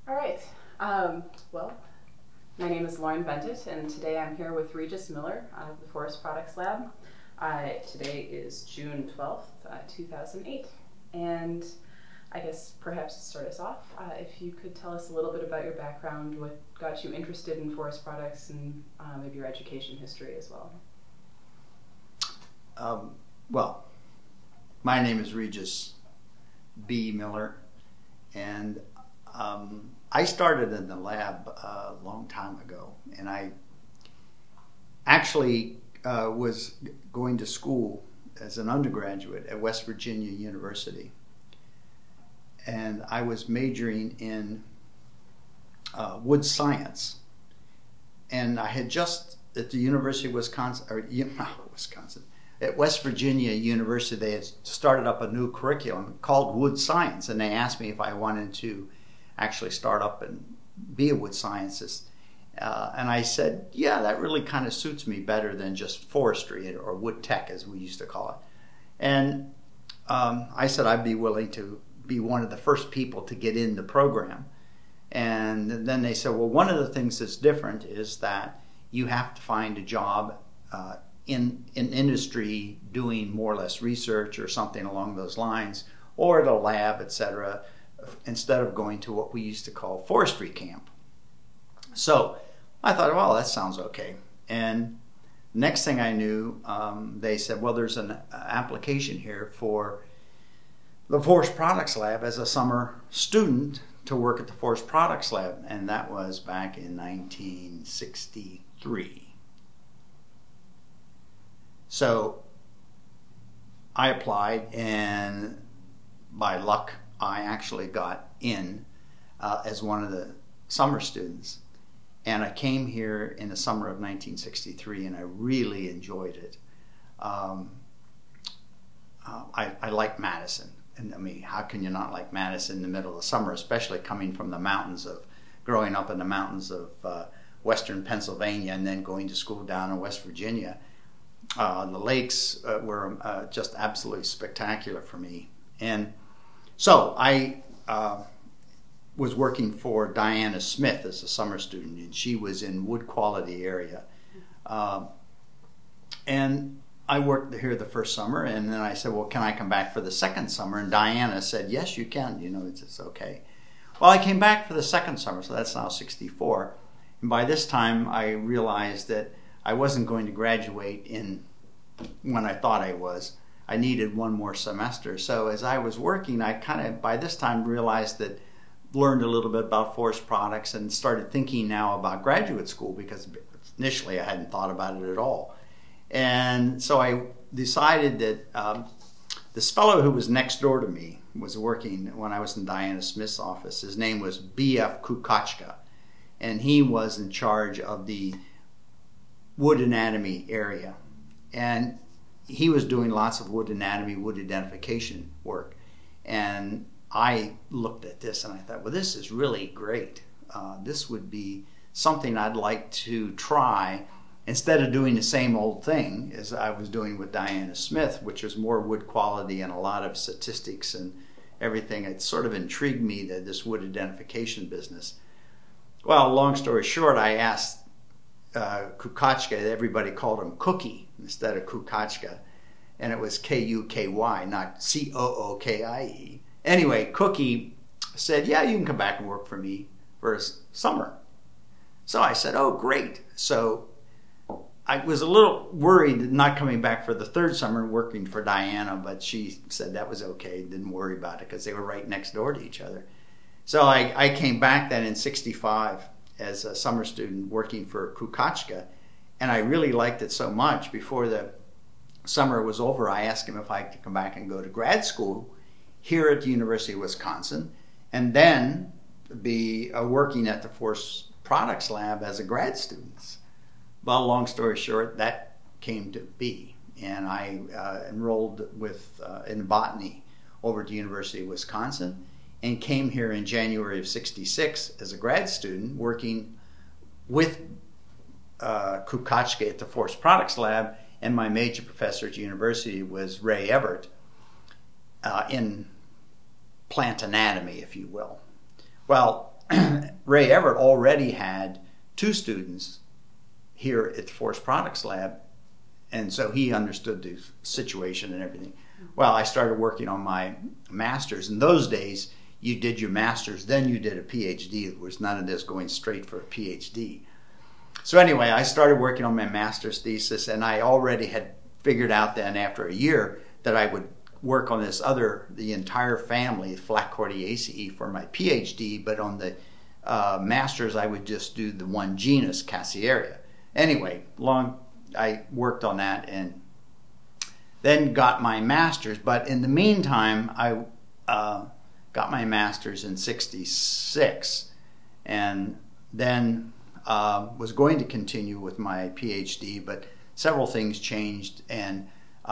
All right. Well, my name is Lauren Bendit, and today I'm here with Regis Miller out of the Forest Products Lab. Today is June 12th, 2008, and I guess perhaps to start us off, if you could tell us a little bit about your background, what got you interested in forest products, and maybe your education history as well. Well, my name is Regis B. Miller, and I started in the lab a long time ago, and I actually was going to school as an undergraduate at West Virginia University, and I was majoring in wood science, and I had just at the University of Wisconsin, at West Virginia University, they had started up a new curriculum called wood science, and they asked me if I wanted to actually start up and be a wood scientist. And I said, yeah, that really kind of suits me better than just forestry, or wood tech as we used to call it. And I said I'd be willing to be one of the first people to get in the program. And then they said, well, one of the things that's different is that you have to find a job in industry doing more or less research or something along those lines, or at a lab, etc., instead of going to what we used to call forestry camp. So I thought, well, that sounds okay. And next thing I knew, they said, well, there's an application here for the Forest Products Lab as a summer student to work at the Forest Products Lab. And that was back in 1963. So I applied, and by luck, I actually got in as one of the summer students. And I came here in the summer of 1963, and I really enjoyed it. I like Madison. And I mean, how can you not like Madison in the middle of the summer, especially coming from the mountains of, growing up in the mountains of western Pennsylvania and then going to school down in West Virginia. The lakes were just absolutely spectacular for me. And so I was working for Diana Smith as a summer student, and she was in wood quality area. And I worked here the first summer, and then I said, well, can I come back for the second summer? And Diana said, yes, you can. You know, it's okay. Well, I came back for the second summer, so that's now 64. And by this time, I realized that I wasn't going to graduate in when I thought I was. I needed one more semester. So as I was working, I kind of, by this time, realized that, learned a little bit about forest products and started thinking now about graduate school, because initially I hadn't thought about it at all. And so I decided that this fellow who was next door to me was working when I was in Diana Smith's office. His name was B.F. Kukachka, and he was in charge of the wood anatomy area. And he was doing lots of wood anatomy, wood identification work. And I looked at this and I thought, well, this is really great. This would be something I'd like to try instead of doing the same old thing as I was doing with Diana Smith, which was more wood quality and a lot of statistics and everything. It sort of intrigued me, that this wood identification business. Well, long story short, I asked Kukachka, everybody called him Cookie instead of Kukachka, and it was K-U-K-Y, not C-O-O-K-I-E. Anyway, Cookie said, yeah, you can come back and work for me for a summer. So I said, oh, great. So I was a little worried not coming back for the third summer and working for Diana, but she said that was okay, didn't worry about it, because they were right next door to each other. So I came back then in 65 as a summer student working for Kukachka, and I really liked it so much. Before the summer was over, I asked him if I could come back and go to grad school here at the University of Wisconsin, and then be working at the Forest Products Lab as a grad student. Well, long story short, that came to be, and I enrolled in botany over at the University of Wisconsin, and came here in January of 66 as a grad student, working with Kukachka at the Forest Products Lab, and my major professor at the university was Ray Everett in plant anatomy, if you will. Well, Ray Everett already had 2 students here at the Forest Products Lab, and so he understood the situation and everything. Well, I started working on my master's. In those days, you did your master's, then you did a PhD. There was none of this going straight for a PhD. So anyway, I started working on my master's thesis, and I already had figured out then after a year that I would work on the entire family, Flaccordiaceae, for my PhD, but on the master's I would just do the one genus, Cassiaria. Anyway, I worked on that and then got my master's, but in the meantime I got my master's in '66 and then was going to continue with my PhD, but several things changed, and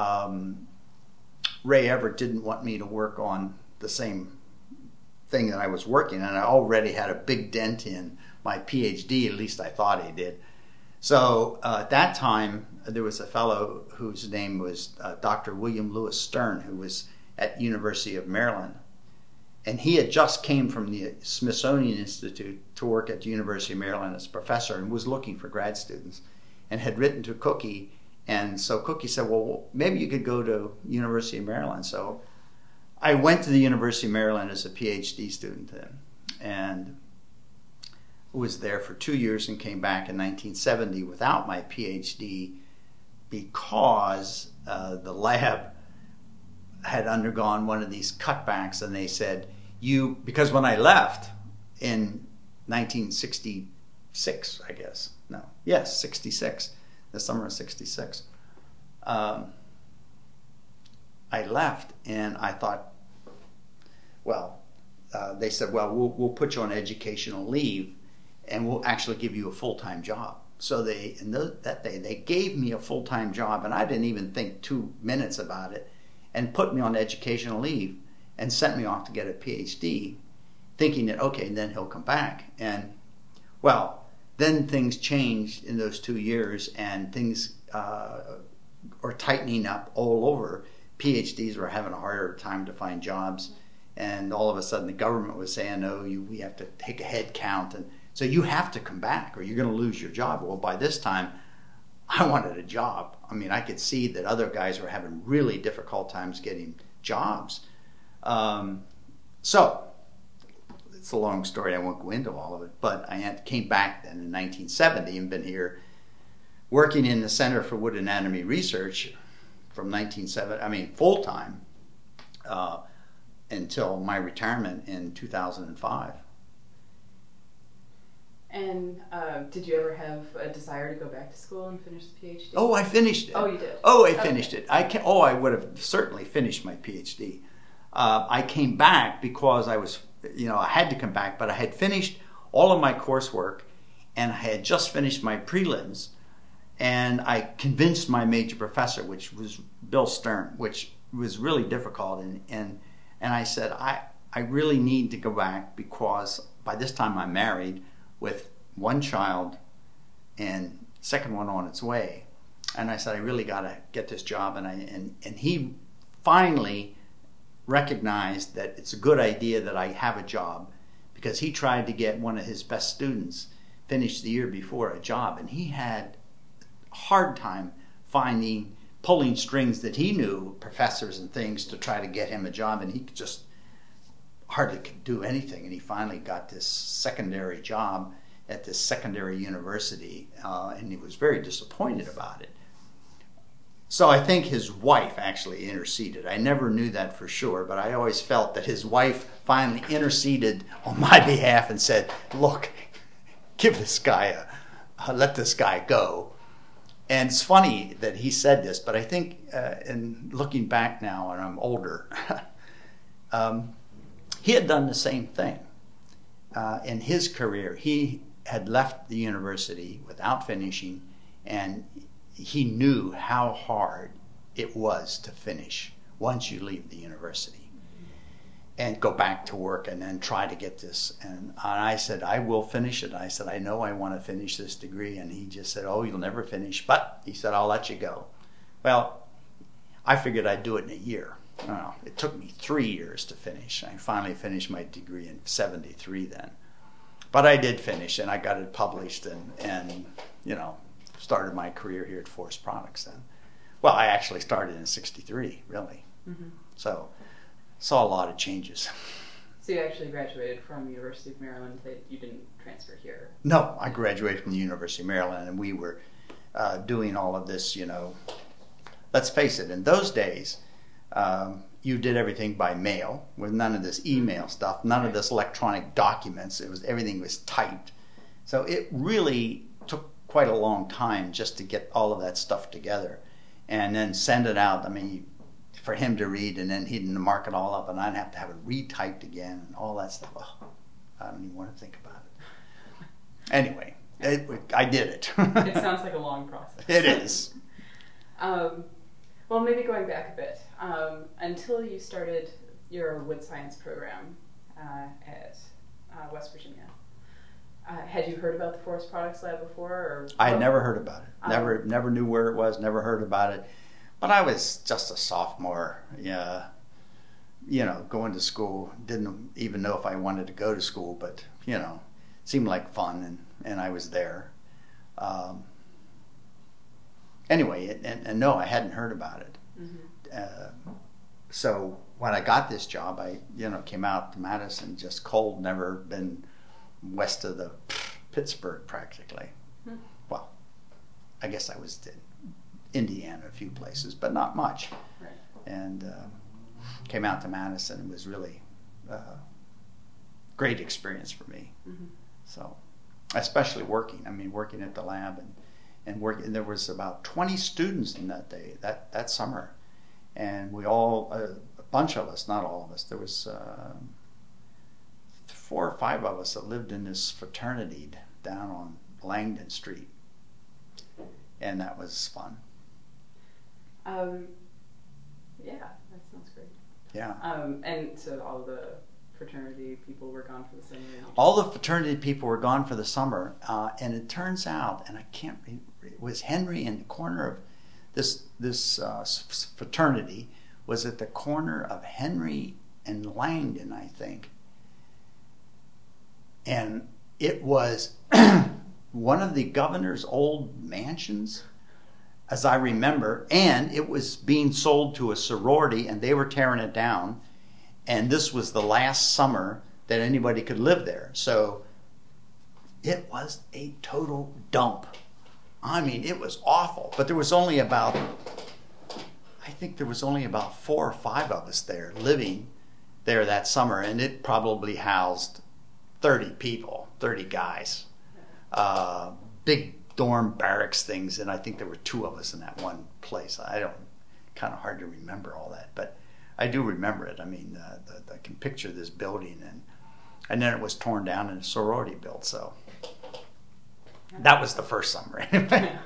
Ray Everett didn't want me to work on the same thing that I was working on. I already had a big dent in my PhD, at least I thought he did. So at that time, there was a fellow whose name was Dr. William Lewis Stern, who was at University of Maryland. And he had just came from the Smithsonian Institute to work at the University of Maryland as a professor and was looking for grad students and had written to Cookie. And so Cookie said, well, maybe you could go to University of Maryland. So I went to the University of Maryland as a PhD student then and was there for 2 years and came back in 1970 without my PhD because the lab had undergone one of these cutbacks, and they said, because when I left in 1966, I guess, 66, the summer of '66, I left and I thought, well, they said, well, we'll put you on educational leave and we'll actually give you a full-time job. So that day, they gave me a full-time job, and I didn't even think 2 minutes about it, and put me on educational leave and sent me off to get a PhD, thinking that, okay, and then he'll come back. And, well, then things changed in those 2 years, and things are tightening up all over. PhDs were having a harder time to find jobs, and all of a sudden the government was saying, no, we have to take a head count, and so you have to come back or you're going to lose your job. Well, by this time, I wanted a job. I mean, I could see that other guys were having really difficult times getting jobs. So it's a long story. I won't go into all of it. But I came back then in 1970 and been here working in the Center for Wood Anatomy Research from full-time until my retirement in 2005. And did you ever have a desire to go back to school and finish the PhD? Oh, I finished it. Oh, you did? Oh, I finished it. I would have certainly finished my PhD. I came back because I had to come back, but I had finished all of my coursework and I had just finished my prelims, and I convinced my major professor, which was Bill Stern, which was really difficult, and I said, I really need to go back because by this time I'm married with one child and second one on its way. And I said, I really got to get this job. And he finally recognized that it's a good idea that I have a job, because he tried to get one of his best students finished the year before a job, and he had a hard time pulling strings that he knew, professors and things, to try to get him a job, and he just hardly could do anything. And he finally got this secondary job at this secondary university, and he was very disappointed about it. So I think his wife actually interceded. I never knew that for sure, but I always felt that his wife finally interceded on my behalf and said, look, give this guy let this guy go. And it's funny that he said this, but I think in looking back now, and I'm older, he had done the same thing in his career. He had left the university without finishing, and he knew how hard it was to finish once you leave the university and go back to work and then try to get this. And I said, I will finish it. I said, I know I want to finish this degree. And he just said, oh, you'll never finish. But he said, I'll let you go. Well, I figured I'd do it in a year. It took me 3 years to finish. I finally finished my degree in '73 then. But I did finish, and I got it published, and started my career here at Forest Products then. Well, I actually started in '63, really. Mm-hmm. So saw a lot of changes. So you actually graduated from the University of Maryland. You didn't transfer here? No, I graduated from the University of Maryland, and we were doing all of this, Let's face it, in those days, you did everything by mail, with none of this email stuff, none of this electronic documents. Everything was typed. So it really took quite a long time just to get all of that stuff together and then send it out. I mean, for him to read, and then he'd mark it all up, and I'd have to have it retyped again and all that stuff. Oh, I don't even want to think about it. Anyway, I did it. It sounds like a long process. It is. Well, maybe going back a bit, until you started your wood science program at West Virginia, had you heard about the Forest Products Lab before? Or I had never heard about it. Never knew where it was. Never heard about it. But I was just a sophomore. Going to school. Didn't even know if I wanted to go to school, but it seemed like fun, and I was there. Anyway, and no, I hadn't heard about it. Mm-hmm. So when I got this job, I came out to Madison, just cold, never been west of the Pittsburgh practically. Mm-hmm. Well, I guess I was in Indiana a few places, but not much. Right. And came out to Madison. It was really great experience for me. Mm-hmm. So, especially working at the lab and working. There was about 20 students in that summer, and we all, a bunch of us, not all of us, there was 4 or 5 of us that lived in this fraternity down on Langdon Street, and that was fun. Yeah, that sounds great. Yeah. And so all the fraternity people were gone for the summer? All the fraternity people were gone for the summer, and it turns out, and it was Henry in the corner of this fraternity was at the corner of Henry and Langdon, I think. And it was one of the governor's old mansions, as I remember, and it was being sold to a sorority, and they were tearing it down. And this was the last summer that anybody could live there. So it was a total dump. I mean, it was awful. But there was only about 4 or 5 of us there living there that summer. And it probably housed 30 people, 30 guys. Big dorm barracks things. And I think there were 2 of us in that one place. Kind of hard to remember all that. But I do remember it. I mean, I can picture this building, and then it was torn down and a sorority built. So that was the first summer, anyway.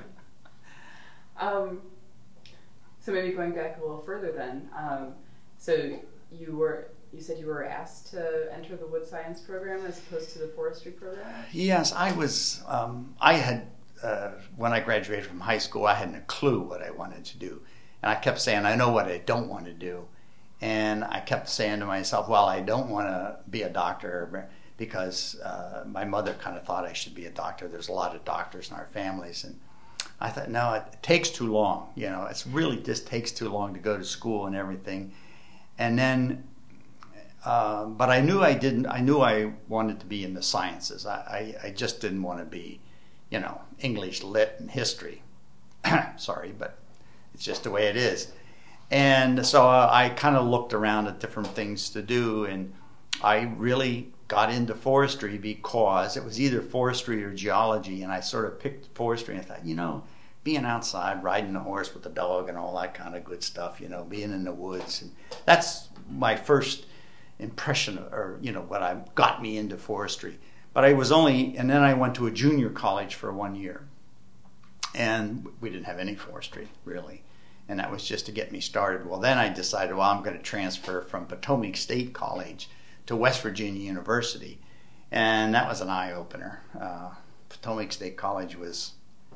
So maybe going back a little further, then. So you said you were asked to enter the wood science program as opposed to the forestry program? Yes, I was. I had when I graduated from high school, I hadn't a clue what I wanted to do, and I kept saying, "I know what I don't want to do." And I kept saying to myself, well, I don't want to be a doctor because my mother kind of thought I should be a doctor. There's a lot of doctors in our families. And I thought, no, it takes too long. It's really just takes too long to go to school and everything. And then, but I knew I wanted to be in the sciences. I just didn't want to be, English, lit, and history. Sorry, but it's just the way it is. And so I kind of looked around at different things to do, and I really got into forestry because it was either forestry or geology, and I sort of picked forestry and I thought, being outside, riding a horse with a dog and all that kind of good stuff, being in the woods. And that's my first impression, or, what got me into forestry. But and then I went to a junior college for 1 year, and we didn't have any forestry, really. And that was just to get me started. Well, then I decided, I'm going to transfer from Potomac State College to West Virginia University. And that was an eye-opener. Potomac State College was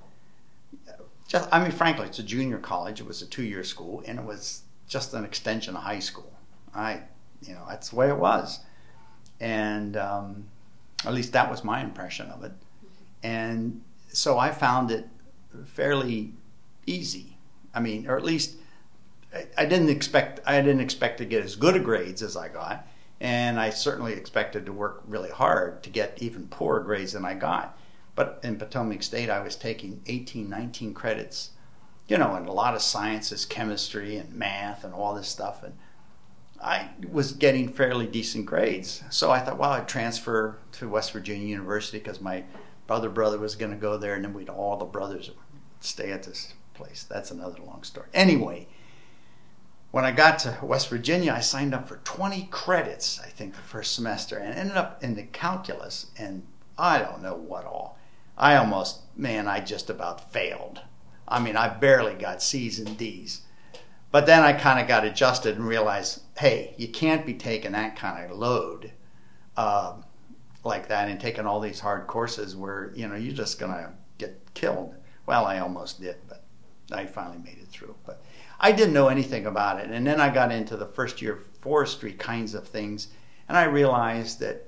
frankly, it's a junior college. It was a 2-year school, and it was just an extension of high school. That's the way it was. And At least that was my impression of it. And so I found it fairly easy. I mean, or at least I didn't expect to get as good a grades as I got, and I certainly expected to work really hard to get even poorer grades than I got. But in Potomac State, I was taking 18, 19 credits, and a lot of sciences, chemistry and math and all this stuff, and I was getting fairly decent grades. So I thought, well, I'd transfer to West Virginia University because my brother was going to go there, and then all the brothers stay at this place. That's another long story. Anyway, when I got to West Virginia, I signed up for 20 credits, I think, the first semester, and ended up in the calculus, and I don't know what all. I just about failed. I mean, I barely got C's and D's. But then I kind of got adjusted and realized, hey, you can't be taking that kind of load like that and taking all these hard courses where, you're just going to get killed. Well, I almost did, but I finally made it through. But I didn't know anything about it. And then I got into the first year forestry kinds of things, and I realized that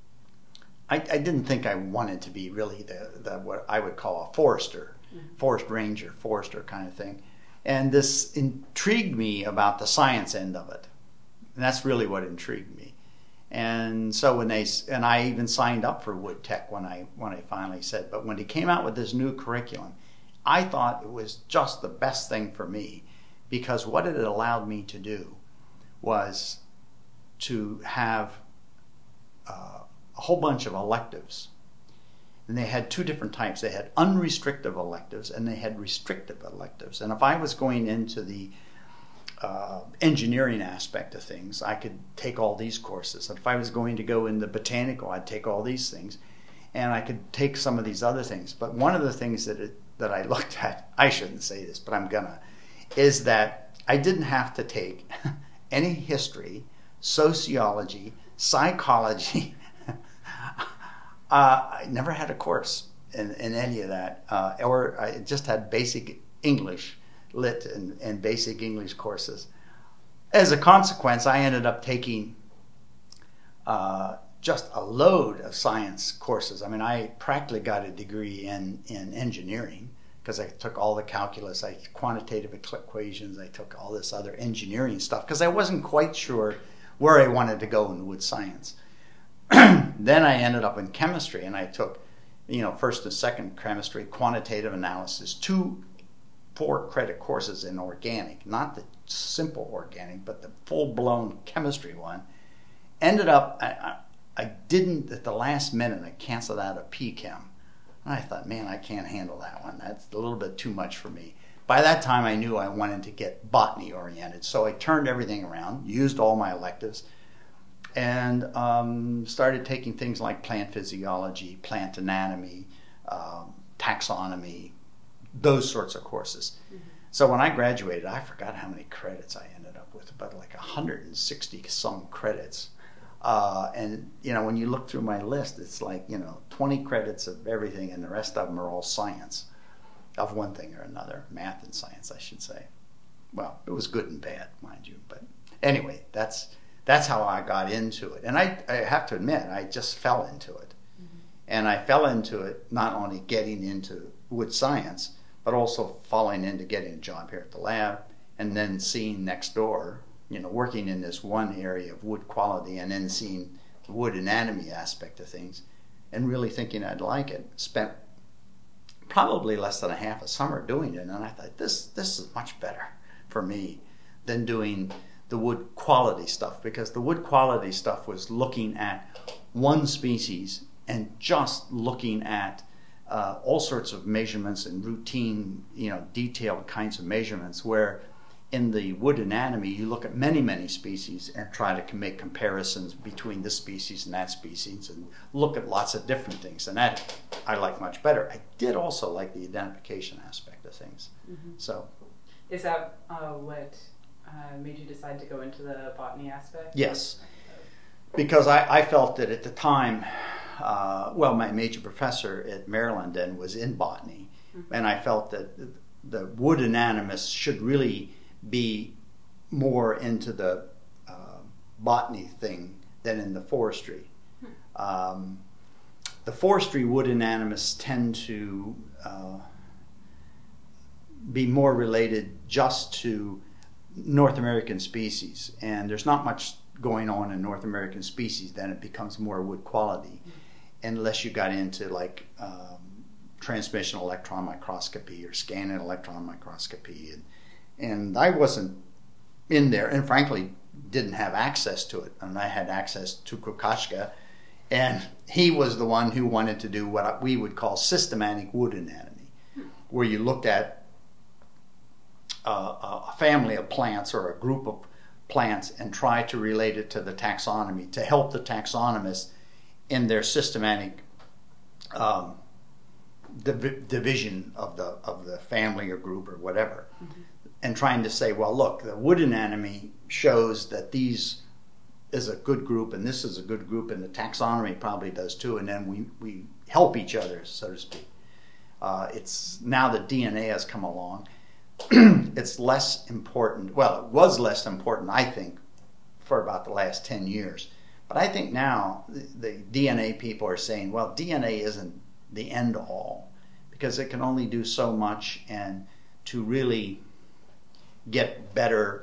I didn't think I wanted to be really the what I would call a forester, forest ranger, forester kind of thing. And this intrigued me about the science end of it. And that's really what intrigued me. And so I even signed up for Wood Tech when I finally said, but when they came out with this new curriculum, I thought it was just the best thing for me, because what it allowed me to do was to have a whole bunch of electives. And they had two different types. They had unrestricted electives and they had restrictive electives. And if I was going into the engineering aspect of things, I could take all these courses. And if I was going to go into botanical, I'd take all these things. And I could take some of these other things. But one of the things that I looked at, I shouldn't say this, but I'm gonna, is that I didn't have to take any history, sociology, psychology. I never had a course in any of that, or I just had basic English, lit and basic English courses. As a consequence, I ended up taking just a load of science courses. I mean, I practically got a degree in engineering because I took all the calculus, quantitative equations, I took all this other engineering stuff because I wasn't quite sure where I wanted to go in wood science. Then I ended up in chemistry, and I took, first and second chemistry, quantitative analysis, 2 4-credit courses in organic, not the simple organic, but the full-blown chemistry one. Ended up, I didn't, at the last minute, I canceled out a PChem. And I thought, man, I can't handle that one. That's a little bit too much for me. By that time, I knew I wanted to get botany-oriented, so I turned everything around, used all my electives, and started taking things like plant physiology, plant anatomy, taxonomy, those sorts of courses. Mm-hmm. So when I graduated, I forgot how many credits I ended up with, about like 160 some credits. And when you look through my list, it's like 20 credits of everything, and the rest of them are all science of one thing or another, math and science, I should say. Well, it was good and bad, mind you, but anyway, that's how I got into it. And I have to admit, I just fell into it. Mm-hmm. And I fell into it not only getting into wood science, but also falling into getting a job here at the lab, and then seeing next door, working in this one area of wood quality, and then seeing the wood anatomy aspect of things, and really thinking I'd like it. Spent probably less than a half a summer doing it, and I thought, this is much better for me than doing the wood quality stuff, because the wood quality stuff was looking at one species and just looking at all sorts of measurements and routine, detailed kinds of measurements, where in the wood anatomy you look at many, many species and try to make comparisons between this species and that species and look at lots of different things, and that I like much better. I did also like the identification aspect of things. Mm-hmm. So, is that what made you decide to go into the botany aspect? Yes, because I felt that at the time, my major professor at Maryland then was in botany, mm-hmm. and I felt that the wood anatomist should really be more into the botany thing than in the forestry. the forestry wood anatomists tend to be more related just to North American species, and there's not much going on in North American species. Then it becomes more wood quality, unless you got into like transmission electron microscopy or scanning electron microscopy, and I wasn't in there, and frankly didn't have access to it. And I had access to Kukashka, and he was the one who wanted to do what we would call systematic wood anatomy, where you looked at a family of plants or a group of plants and try to relate it to the taxonomy to help the taxonomists in their systematic division of the family or group or whatever, and trying to say, well, look, the wood anatomy shows that these is a good group and this is a good group, and the taxonomy probably does too, and then we help each other, so to speak. It's now that DNA has come along, it's less important. Well, it was less important, I think, for about the last 10 years. But I think now the DNA people are saying, well, DNA isn't the end all, because it can only do so much, and to really get better,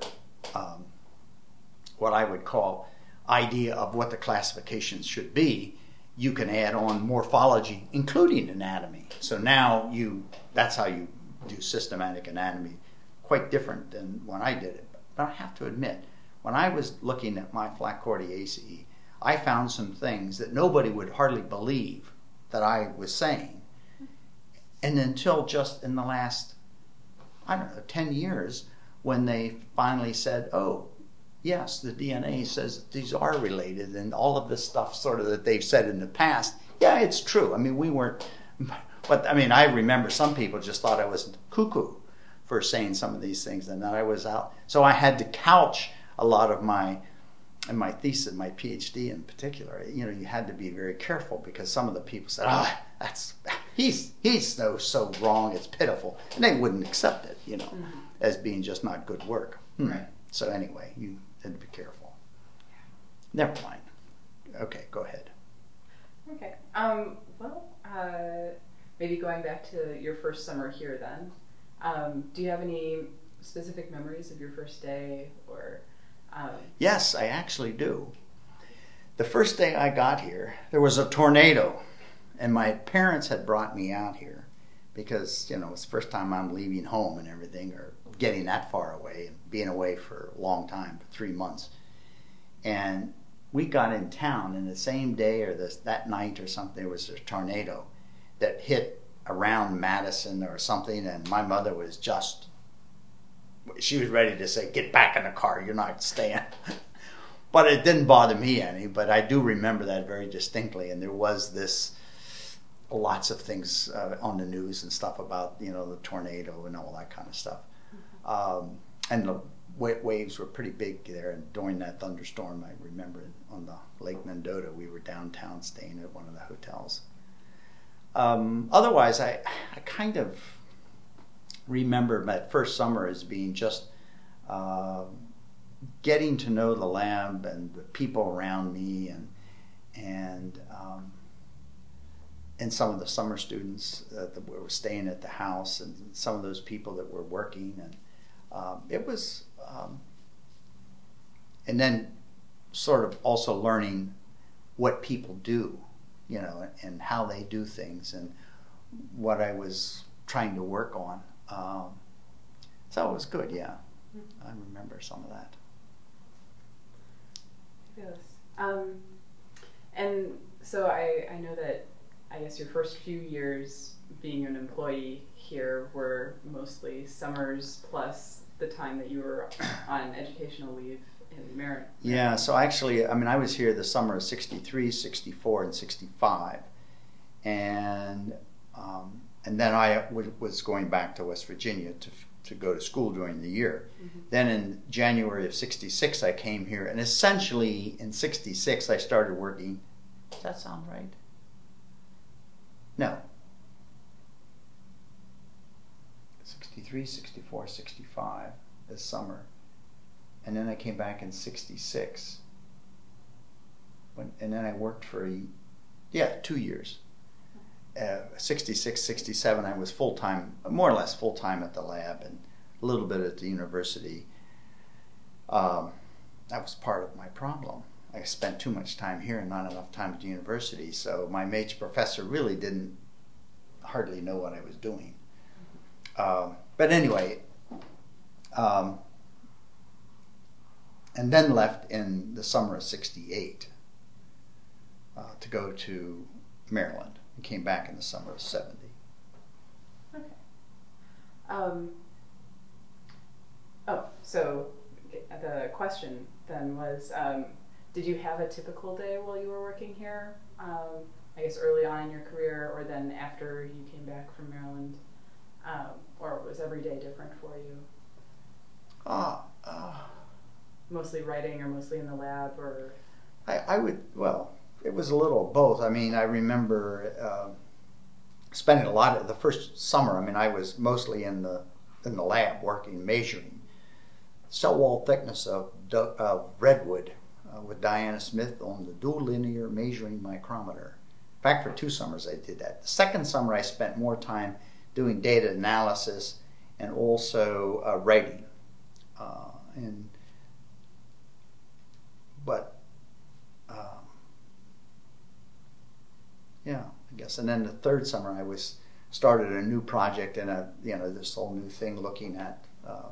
what I would call idea of what the classifications should be, you can add on morphology, including anatomy. So now that's how you do systematic anatomy, quite different than when I did it. But I have to admit, when I was looking at my Flaccordiaceae, I found some things that nobody would hardly believe that I was saying. And until just in the last, 10 years, when they finally said, oh, yes, the DNA says that these are related, and all of this stuff sort of that they've said in the past, yeah, it's true. I mean, we weren't... But, I mean, I remember some people just thought I was cuckoo for saying some of these things, and that I was out. So I had to couch a lot of my thesis, my PhD in particular. You had to be very careful, because some of the people said, he's so wrong, it's pitiful. And they wouldn't accept it, as being just not good work. Right. So anyway, you had to be careful. Never mind. Okay, go ahead. Okay. Maybe going back to your first summer here then, do you have any specific memories of your first day? Or Yes, I actually do. The first day I got here, there was a tornado, and my parents had brought me out here because, it's the first time I'm leaving home and everything, or getting that far away, and being away for a long time, for 3 months. And we got in town, and the same day or that night or something, there was a tornado that hit around Madison or something, and my mother was she was ready to say, get back in the car, you're not staying. But it didn't bother me any, but I do remember that very distinctly, and there was lots of things on the news and stuff about, the tornado and all that kind of stuff. And the waves were pretty big there, and during that thunderstorm, I remember on the Lake Mendota, we were downtown staying at one of the hotels. Otherwise, I kind of remember that first summer as being just getting to know the lab and the people around me, and some of the summer students that were staying at the house, and some of those people that were working, and it was, and then sort of also learning what people do, and how they do things, and what I was trying to work on. So it was good, yeah. I remember some of that. Yes. And so I know that, I guess your first few years being an employee here were mostly summers plus the time that you were on educational leave in Maryland. Yeah, so actually, I was here the summer of 63, 64, and 65. And then I was going back to West Virginia to go to school during the year. Mm-hmm. Then in January of 66, I came here, and essentially in 66, I started working. Does that sound right? No. 63, 64, 65 this summer. And then I came back in 66. And then I worked for 2 years. 66, 67, I was full-time, more or less full-time at the lab and a little bit at the university. That was part of my problem. I spent too much time here and not enough time at the university, so my mate's professor really didn't hardly know what I was doing. But anyway, and then left in the summer of 68 to go to Maryland, and came back in the summer of 70. Okay. So the question then was, did you have a typical day while you were working here? I guess early on in your career, or then after you came back from Maryland, or was every day different for you? Mostly writing, or mostly in the lab, or? I would, well, it was a little of both. I mean, I remember spending a lot of the first summer. I mean, I was mostly in the lab working, measuring cell wall thickness of redwood with Diana Smith on the dual linear measuring micrometer. In fact, for 2 summers I did that. The second summer I spent more time doing data analysis and also writing. Yeah, I guess. And then the third summer I started a new project and this whole new thing looking at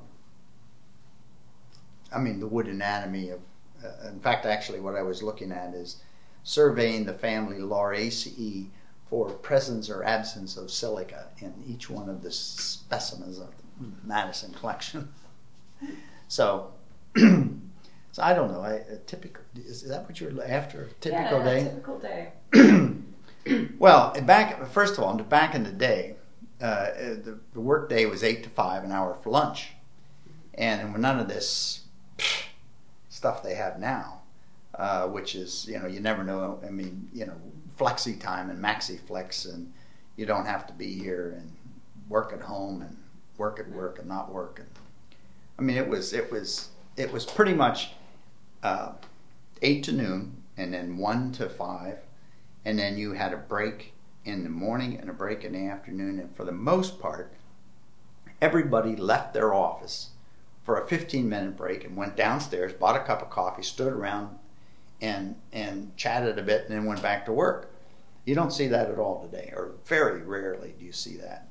the wood anatomy of. In fact, actually, what I was looking at is surveying the family Lauraceae for presence or absence of silica in each one of the specimens of the Madison collection. So I don't know. Is that what you're after? A typical day? Yeah, typical day. Well, first of all, back in the day, the work day was 8 to 5, an hour for lunch, and none of this stuff they have now, which is, you never know. I mean, flexi time and maxi flex, and you don't have to be here, and work at home and work at work and not work. And I mean, it was pretty much 8 to noon, and then 1 to 5, and then you had a break in the morning and a break in the afternoon. And for the most part, everybody left their office for a 15-minute break and went downstairs, bought a cup of coffee, stood around and chatted a bit, and then went back to work. You don't see that at all today, or very rarely do you see that.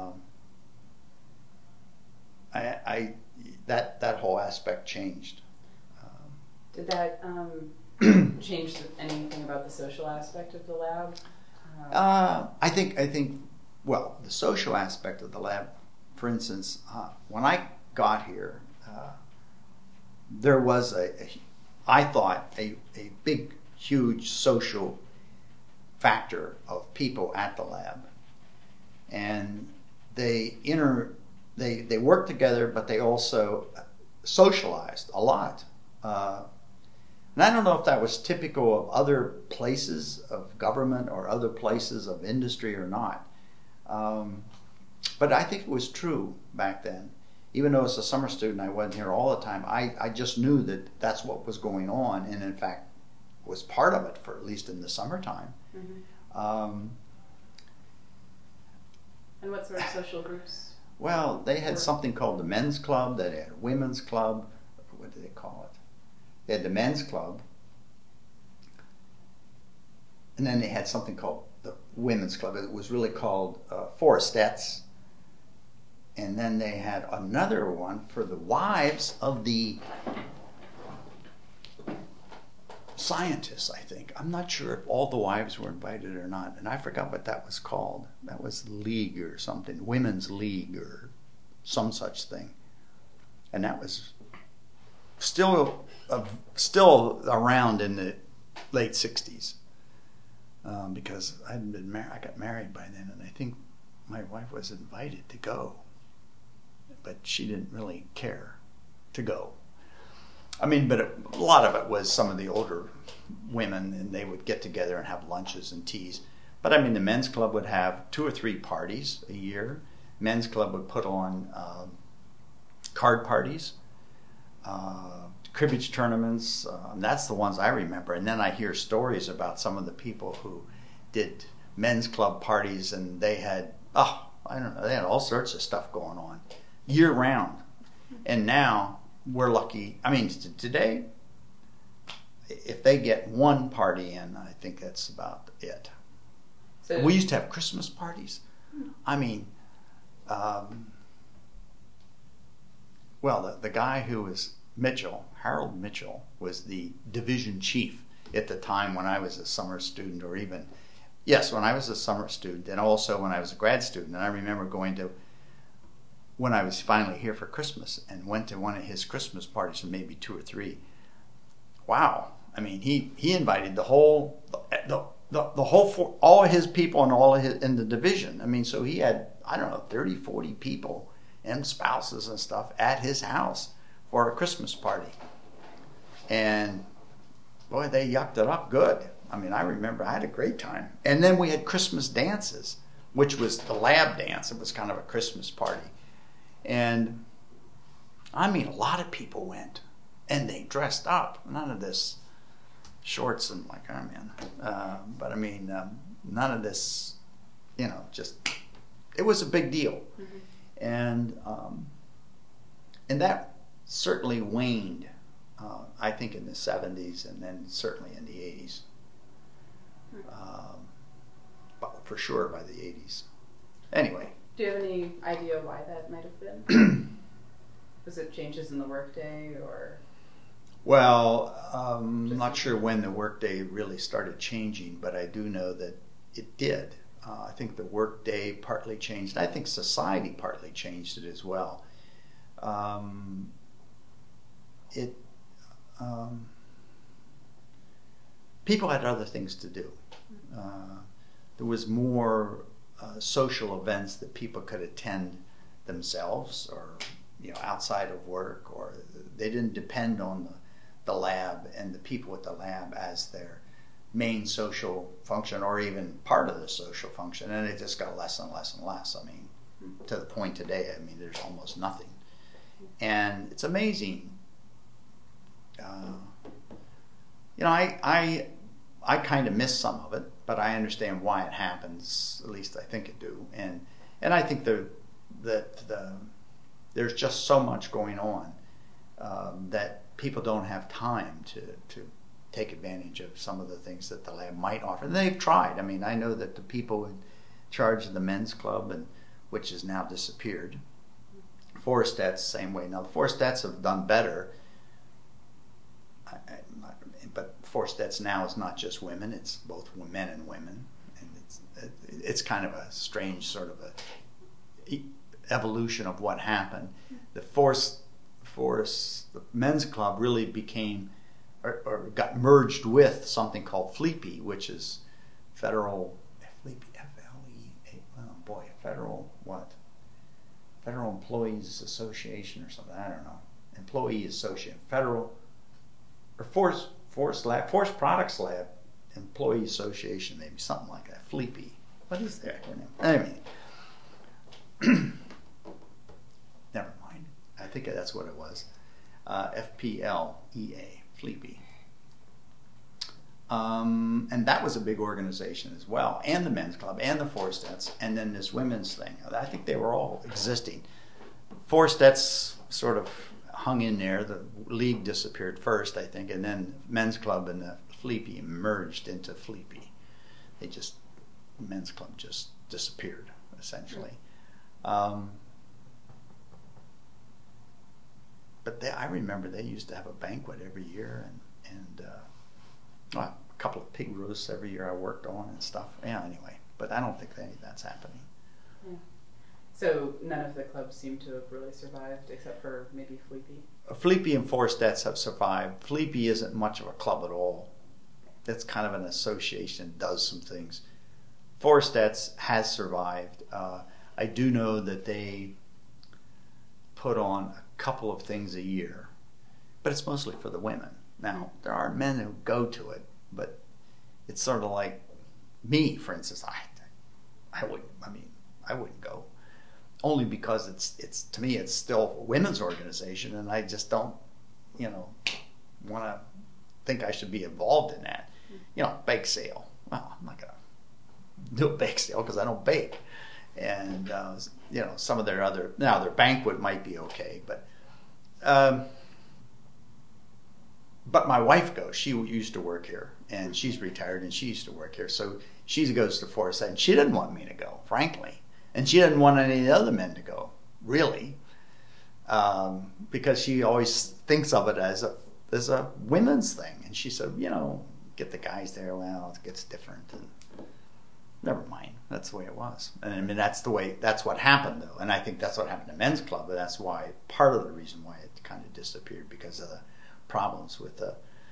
That whole aspect changed. Did that change anything about the social aspect of the lab? I think. Well, the social aspect of the lab, for instance, when I got here, there was I thought a big, huge social factor of people at the lab, and they worked together, but they also socialized a lot. And I don't know if that was typical of other places of government or other places of industry or not. But I think it was true back then. Even though as a summer student I wasn't here all the time, I just knew that that's what was going on, and in fact was part of it, for at least in the summertime. Mm-hmm. And what sort of social groups? Well, they had something called the men's club, they had a women's club. What do they call it? They had the men's club, and then they had something called the women's club. It was really called Forestettes. And then they had another one for the wives of the scientists, I think. I'm not sure if all the wives were invited or not, and I forgot what that was called. That was League or something, Women's League or some such thing. And that was still around in the late 60s, because I hadn't been married. I got married by then, and I think my wife was invited to go, but she didn't really care to go. I mean, but a lot of it was some of the older women, and they would get together and have lunches and teas. But I mean, the men's club would have 2 or 3 parties a year. Men's club would put on card parties, cribbage tournaments. That's the ones I remember. And then I hear stories about some of the people who did men's club parties, and they had, I don't know, they had all sorts of stuff going on year round. And now we're lucky. I mean, today, if they get one party in, I think that's about it. So we used to have Christmas parties. I mean, well, the guy who was Mitchell, Harold Mitchell, was the division chief at the time when I was a summer student, or even, yes, when I was a summer student, and also when I was a grad student. And I remember going to, when I was finally here for Christmas, and went to one of his Christmas parties, and maybe 2 or 3. Wow. I mean, he invited the whole all of his people and all of his in the division. I mean, so he had, I don't know, 30, 40 people and spouses and stuff at his house for a Christmas party. And boy, they yucked it up good. I mean, I remember I had a great time. And then we had Christmas dances, which was the lab dance. It was kind of a Christmas party. And I mean, a lot of people went, and they dressed up. None of this shorts and like, I'm in. But I mean, none of this, just, it was a big deal. Mm-hmm. And that certainly waned, I think, in the 70s, and then certainly in the 80s. But for sure by the 80s. Anyway. Do you have any idea why that might have been? Was it changes in the workday, or? Well, I'm not sure when the workday really started changing, but I do know that it did. I think the workday partly changed. I think society partly changed it as well. People had other things to do. There was more social events that people could attend themselves, or outside of work, or they didn't depend on the lab and the people at the lab as their main social function, or even part of the social function, and it just got less and less and less. I mean, to the point today, I mean, there's almost nothing. And it's amazing. I kind of miss some of it, but I understand why it happens. At least I think it do. And I think that there's just so much going on that people don't have time to take advantage of some of the things that the lab might offer. And they've tried. I mean, I know that the people in charge of the men's club, which has now disappeared, Forstedt's same way. Now, the Forstedts have done better, but Forstedt's now is not just women; it's both men and women, and it's kind of a strange sort of a evolution of what happened. The men's club really became, or got merged with something called FLEPE, which is Federal Employees Association or something. I don't know. Employee Association, Federal, or Forest Products Lab Employee Association, maybe something like that. FLEPE. What is that acronym? Anyway, never mind. I think that's what it was. FPLEA, FLEPE. And that was a big organization as well, and the men's club, and the Forstedts, and then this women's thing. I think they were all existing. Forstedts sort of hung in there. The league disappeared first, I think, and then men's club and the FLEPE merged into FLEPE. Men's club just disappeared, essentially. But I remember they used to have a banquet every year, and a couple of pig roasts every year I worked on and stuff. Yeah, anyway, but I don't think any of that's happening. Yeah. So none of the clubs seem to have really survived, except for maybe FLEPE? FLEPE and Forstedts have survived. FLEPE isn't much of a club at all. It's kind of an association, does some things. Forstedts has survived. I do know that they put on a couple of things a year, but it's mostly for the women. Now, there are men who go to it, but it's sort of like me, for instance. I wouldn't go, only because it's to me it's still a women's organization, and I just don't, want to think I should be involved in that. Bake sale. Well, I'm not gonna do a bake sale because I don't bake. And you know, some of their other, now their banquet might be okay, but my wife goes. She used to work here, and she's retired, and she used to work here. So she goes to Forest, and she didn't want me to go, frankly, and she didn't want any of the other men to go, really, because she always thinks of it as a women's thing. And she said, you know, get the guys there. Well, it gets different, and never mind. That's the way it was. And I mean, that's what happened, though. And I think that's what happened to Men's Club. But that's why, part of the reason why it kind of disappeared, because of the problems with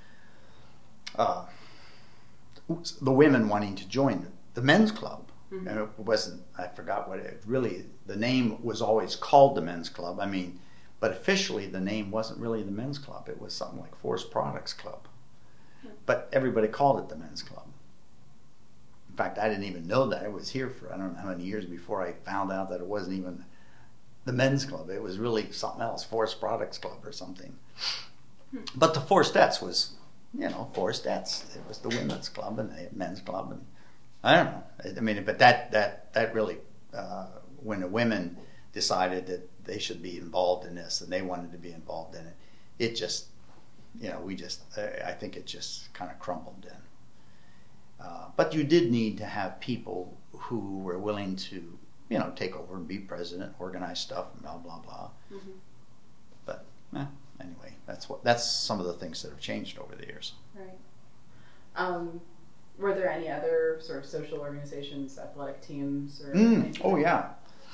the women wanting to join the Men's Club. Mm-hmm. And it wasn't, I forgot what it really, the name was always called the Men's Club. I mean, but officially the name wasn't really the Men's Club. It was something like Forest Products Club. Mm-hmm. But everybody called it the Men's Club. In fact, I didn't even know that. I was here for I don't know how many years before I found out that it wasn't even the Men's Club. It was really something else, Forest Products Club or something. But the Forestettes was, you know, Forestettes. It was the women's club and the men's club, and I don't know. I mean, but that really, when the women decided that they should be involved in this and they wanted to be involved in it, it just, you know, I think it just kind of crumbled in. But you did need to have people who were willing to, you know, take over and be president, organize stuff, and blah blah blah. Mm-hmm. But anyway, that's some of the things that have changed over the years. Right. Were there any other sort of social organizations, athletic teams, or anything? Oh yeah.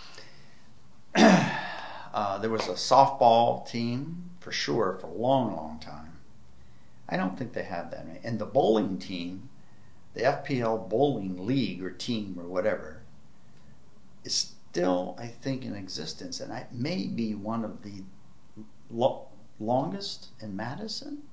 There was a softball team for sure for a long, long time. I don't think they have that many. And the bowling team, the FPL Bowling League or team or whatever, is still, I think, in existence, and it may be one of the longest in Madison,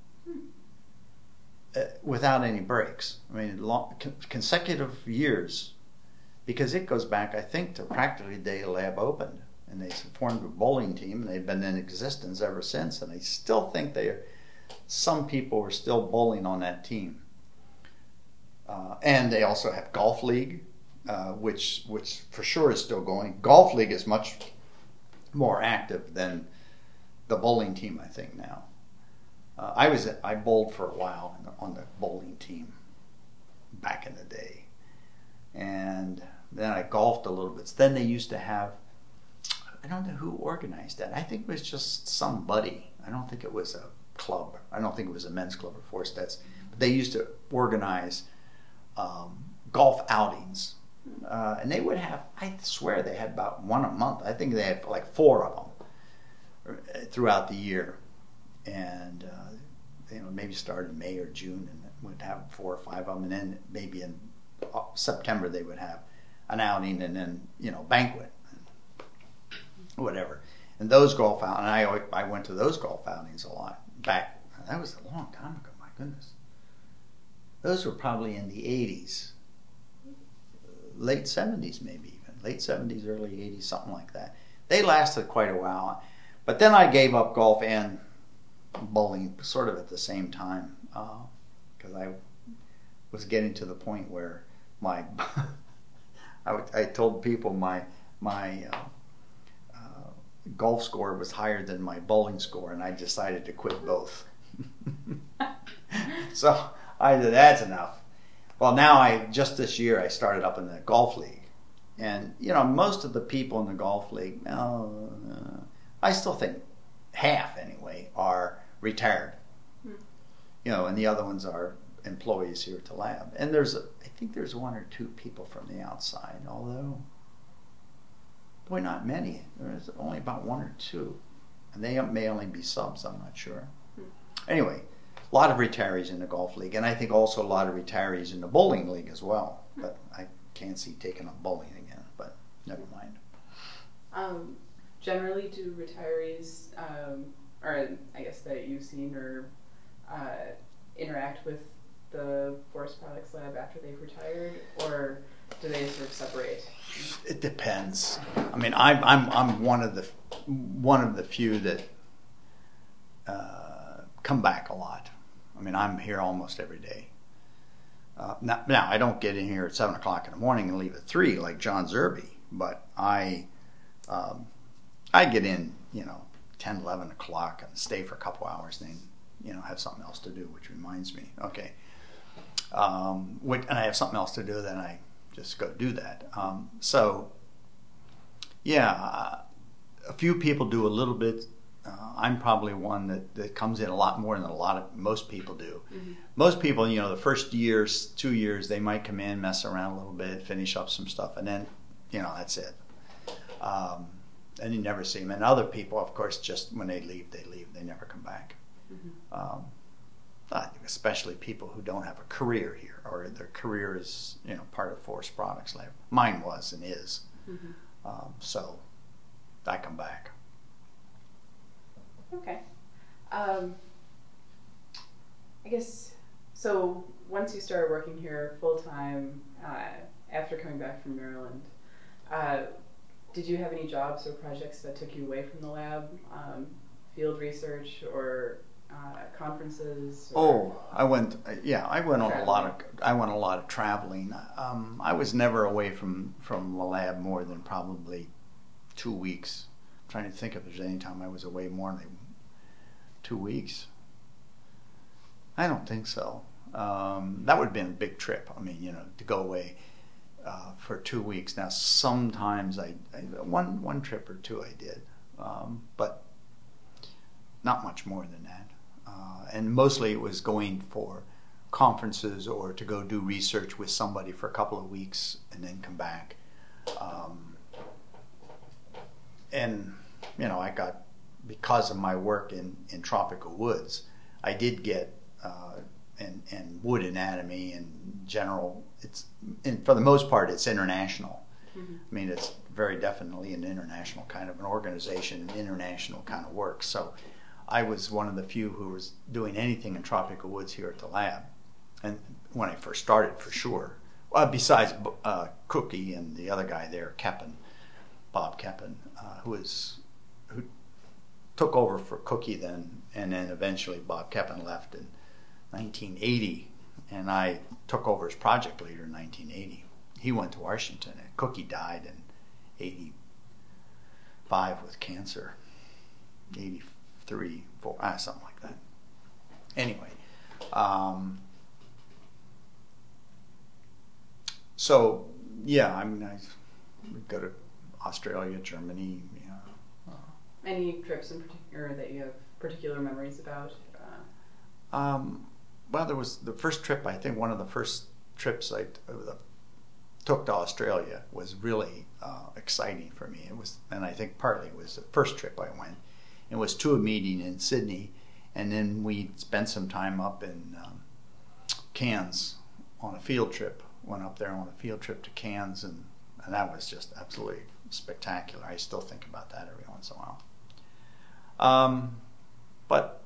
without any breaks. I mean, consecutive years, because it goes back, I think, to practically the day the lab opened, and they formed a bowling team, and they've been in existence ever since. And I still think some people are still bowling on that team. And they also have Golf League, which for sure is still going. Golf League is much more active than the bowling team, I think, now. I bowled for a while on the bowling team back in the day. And then I golfed a little bit. Then they used to have, I don't know who organized that. I think it was just somebody. I don't think it was a club. I don't think it was a men's club or Forestets. But they used to organize golf outings. And they would have, I swear they had about one a month. I think they had like 4 of them throughout the year. And maybe start in May or June, and would have 4 or 5 of them. And then maybe in September they would have an outing, and then banquet, and whatever. And those golf outings, and I went to those golf outings a lot back. That was a long time ago. My goodness, those were probably in the 80s, late 70s, maybe even late 70s, early 80s, something like that. They lasted quite a while, but then I gave up golf and bowling sort of at the same time, because I was getting to the point where I told people my golf score was higher than my bowling score, and I decided to quit both. So I said, that's enough. Well, now just this year I started up in the golf league, and most of the people in the golf league, I still think half anyway are retired, and the other ones are employees here at the lab. And I think there's 1 or 2 people from the outside, although not many. There's only about 1 or 2, and they may only be subs, I'm not sure. Anyway, a lot of retirees in the golf league, and I think also a lot of retirees in the bowling league as well, but I can't see taking up bowling again, but never mind. Generally, do retirees, or I guess that you've seen, or interact with the Forest Products Lab after they've retired, or do they sort of separate? It depends. I mean, I'm one of the few that come back a lot. I mean, I'm here almost every day. Now, I don't get in here at 7 o'clock in the morning and leave at 3 like John Zerbe, but I get in, 10, 11 o'clock and stay for a couple hours and then, have something else to do, which reminds me, okay. And I have something else to do, then I just go do that. A few people do a little bit. I'm probably one that comes in a lot more than most people do. Mm-hmm. Most people, the first 2 years, they might come in, mess around a little bit, finish up some stuff, and then, that's it. And you never see them. And other people, of course, just when they leave. They never come back. Mm-hmm. Especially people who don't have a career here, or their career is, part of Forest Products Lab. Mine was and is. Mm-hmm. So I come back. Okay. I guess, so once you started working here full-time, after coming back from Maryland, did you have any jobs or projects that took you away from the lab? Field research or conferences? I went on a lot of traveling. I was never away from the lab more than probably 2 weeks. I'm trying to think if there's any time I was away more than 2 weeks. I don't think so. That would have been a big trip. I mean, to go away for 2 weeks. Now, sometimes I one trip or two I did, but not much more than that. And mostly it was going for conferences or to go do research with somebody for a couple of weeks and then come back. And I got, because of my work in tropical woods, I did get and wood anatomy in general. For the most part, it's international. Mm-hmm. I mean, it's very definitely an international kind of an organization, international kind of work. So I was one of the few who was doing anything in tropical woods here at the lab, and when I first started, for sure. Besides Cookie and the other guy there, Bob Keppen, who took over for Cookie then, and then eventually Bob Keppen left in 1980, and I took over as project leader in 1980. He went to Washington, and Cookie died in 85 with cancer, 83, 4, something like that. Anyway, so yeah, I mean, I would go to Australia, Germany. Any trips in particular that you have particular memories about? Well, there was the first trip. I think one of the first trips I took to Australia was really exciting for me. It was, and I think partly it was the first trip I went. It was to a meeting in Sydney, and then we spent some time up in Cairns on a field trip. Went up there on a field trip to Cairns, and that was just absolutely spectacular. I still think about that every once in a while. But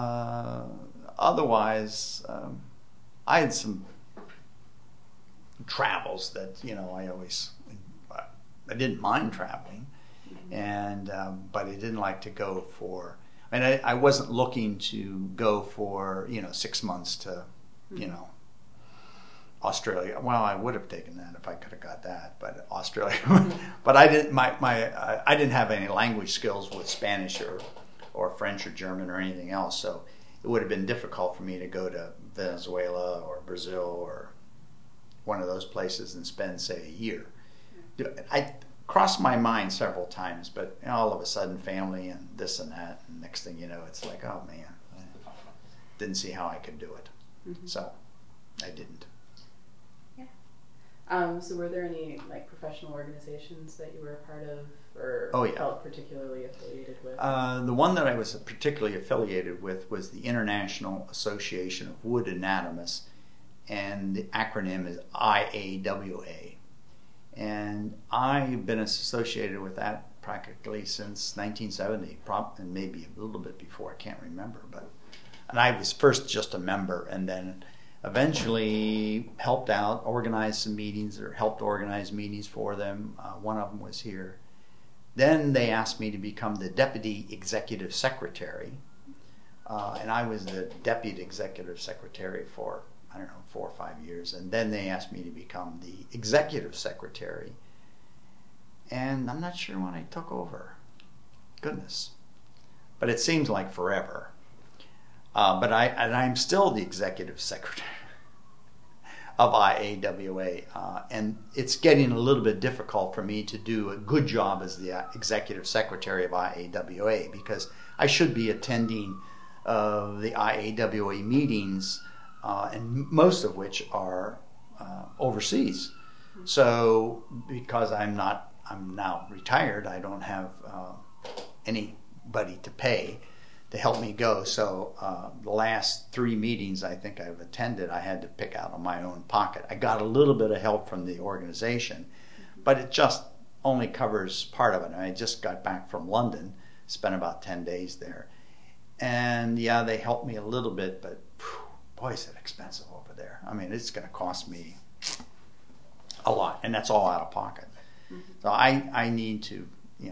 otherwise, I had some travels that I didn't mind traveling, and but I didn't like to go for. And I wasn't looking to go for 6 months to Australia. Well, I would have taken that if I could have got that, but Australia. But I didn't. I didn't have any language skills with Spanish or French or German or anything else, so it would have been difficult for me to go to Venezuela or Brazil or one of those places and spend, say, a year. I crossed my mind several times, but all of a sudden, family and this and that, and next thing you know, it's like, oh man, I didn't see how I could do it, so I didn't. So were there any professional organizations that you were a part of or felt particularly affiliated with? The one that I was particularly affiliated with was the International Association of Wood Anatomists, and the acronym is IAWA. And I've been associated with that practically since 1970, and maybe a little bit before, I can't remember. And I was first just a member, and then eventually helped organize meetings for them. One of them was here. Then they asked me to become the deputy executive secretary, and I was the deputy executive secretary for I don't know, 4 or 5 years. And then they asked me to become the executive secretary. And I'm not sure when I took over. Goodness. But it seems like forever. But I'm still the executive secretary of IAWA. And it's getting a little bit difficult for me to do a good job as the executive secretary of IAWA, because I should be attending the IAWA meetings, and most of which are overseas. So because I'm now retired, I don't have anybody to pay to help me go. So the last 3 meetings I think I've attended, I had to pick out of my own pocket. I got a little bit of help from the organization, but it just only covers part of it. I just got back from London, spent about 10 days there. And yeah, they helped me a little bit, but boy, is it expensive over there. I mean, it's going to cost me a lot, and that's all out of pocket. So I need to,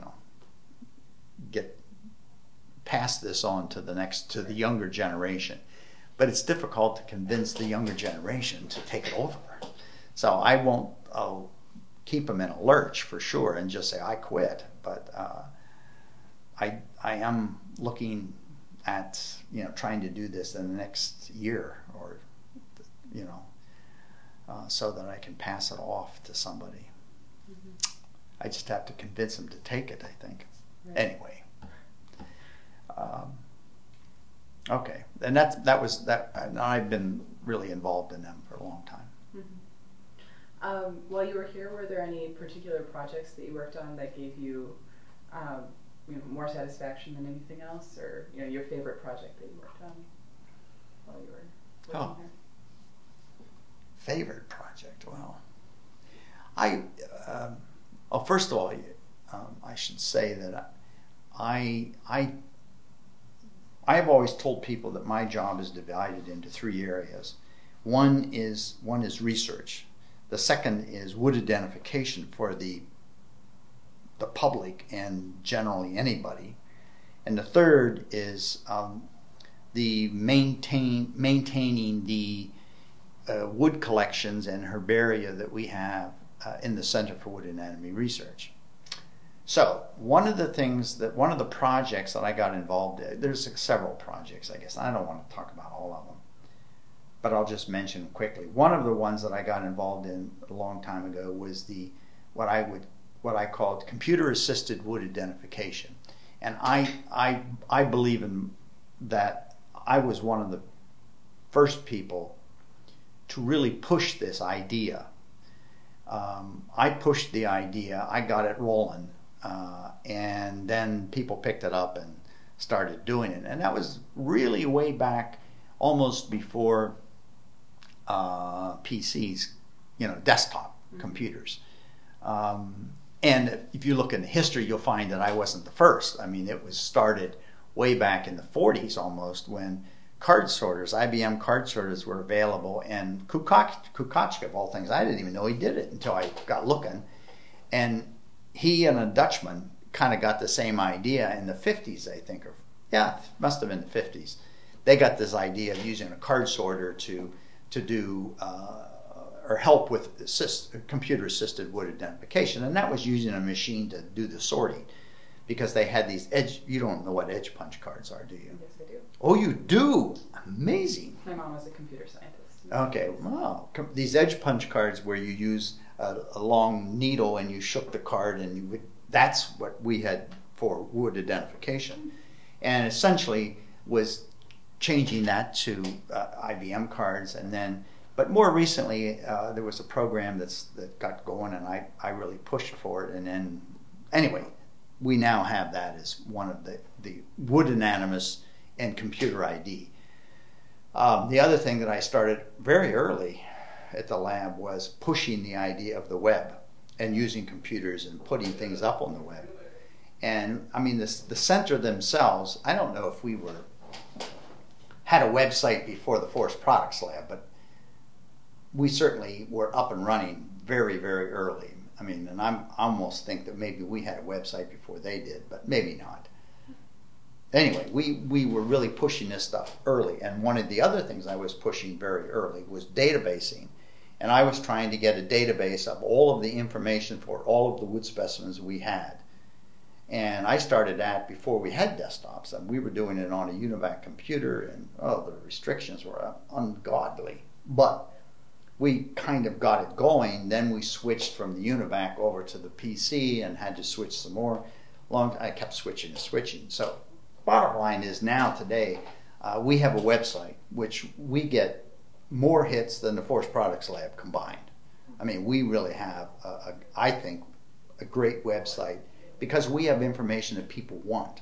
get pass this on to the younger generation. But it's difficult to convince the younger generation to take it over. So I'll keep them in a lurch for sure and just say I quit. But I am looking at trying to do this in the next year, or so that I can pass it off to somebody. I just have to convince them to take it, I think. Right. Anyway. Okay, and that was that. I've been really involved in them for a long time. While you were here, were there any particular projects that you worked on that gave you, more satisfaction than anything else, or your favorite project that you worked on while you were working here? Favorite project? Well, first of all, I should say that I've always told people that my job is divided into 3 areas. One is research. The second is wood identification for the public and generally anybody. And the third is the maintaining the wood collections and herbaria that we have in the Center for Wood Anatomy Research. So one of the projects that I got involved in, there's several projects, I guess. I don't want to talk about all of them, but I'll just mention quickly. One of the ones that I got involved in a long time ago was what I called computer-assisted wood identification. And I believe in that. I was one of the first people to really push this idea. I pushed the idea, I got it rolling, and then people picked it up and started doing it. And that was really way back, almost before PCs, desktop computers. And if you look in the history, you'll find that I wasn't the first. I mean, it was started way back in the 40s almost, when card sorters, IBM card sorters, were available, and Kukoczka, of all things, I didn't even know he did it until I got looking. And he and a Dutchman kind of got the same idea in the 50s, I think. It must have been the 50s. They got this idea of using a card sorter to do or help with computer-assisted wood identification, and that was using a machine to do the sorting, because they had these you don't know what edge punch cards are, do you? Yes, I do. Oh, you do? Amazing. My mom was a computer scientist. Okay, wow. These edge punch cards where you use a long needle and you shook the card, and that's what we had for wood identification. And essentially was changing that to IBM cards, and then, but more recently there was a program that got going, and I really pushed for it, and then anyway, we now have that as one of the wood anatomists and computer ID. The other thing that I started very early at the lab was pushing the idea of the web and using computers and putting things up on the web. And I mean, the center themselves, I don't know if we had a website before the Forest Products Lab, but we certainly were up and running very, very early. I mean, and I almost think that maybe we had a website before they did, but maybe not. anyway, we were really pushing this stuff early. And one of the other things I was pushing very early was databasing. And I was trying to get a database of all of the information for all of the wood specimens we had. And I started that before we had desktops, and we were doing it on a UNIVAC computer, and the restrictions were ungodly. But we kind of got it going. Then we switched from the UNIVAC over to the PC and had to switch some more. I kept switching and switching. So bottom line is now today, we have a website which we get more hits than the Forest Products Lab combined. I mean, we really have, I think, a great website, because we have information that people want.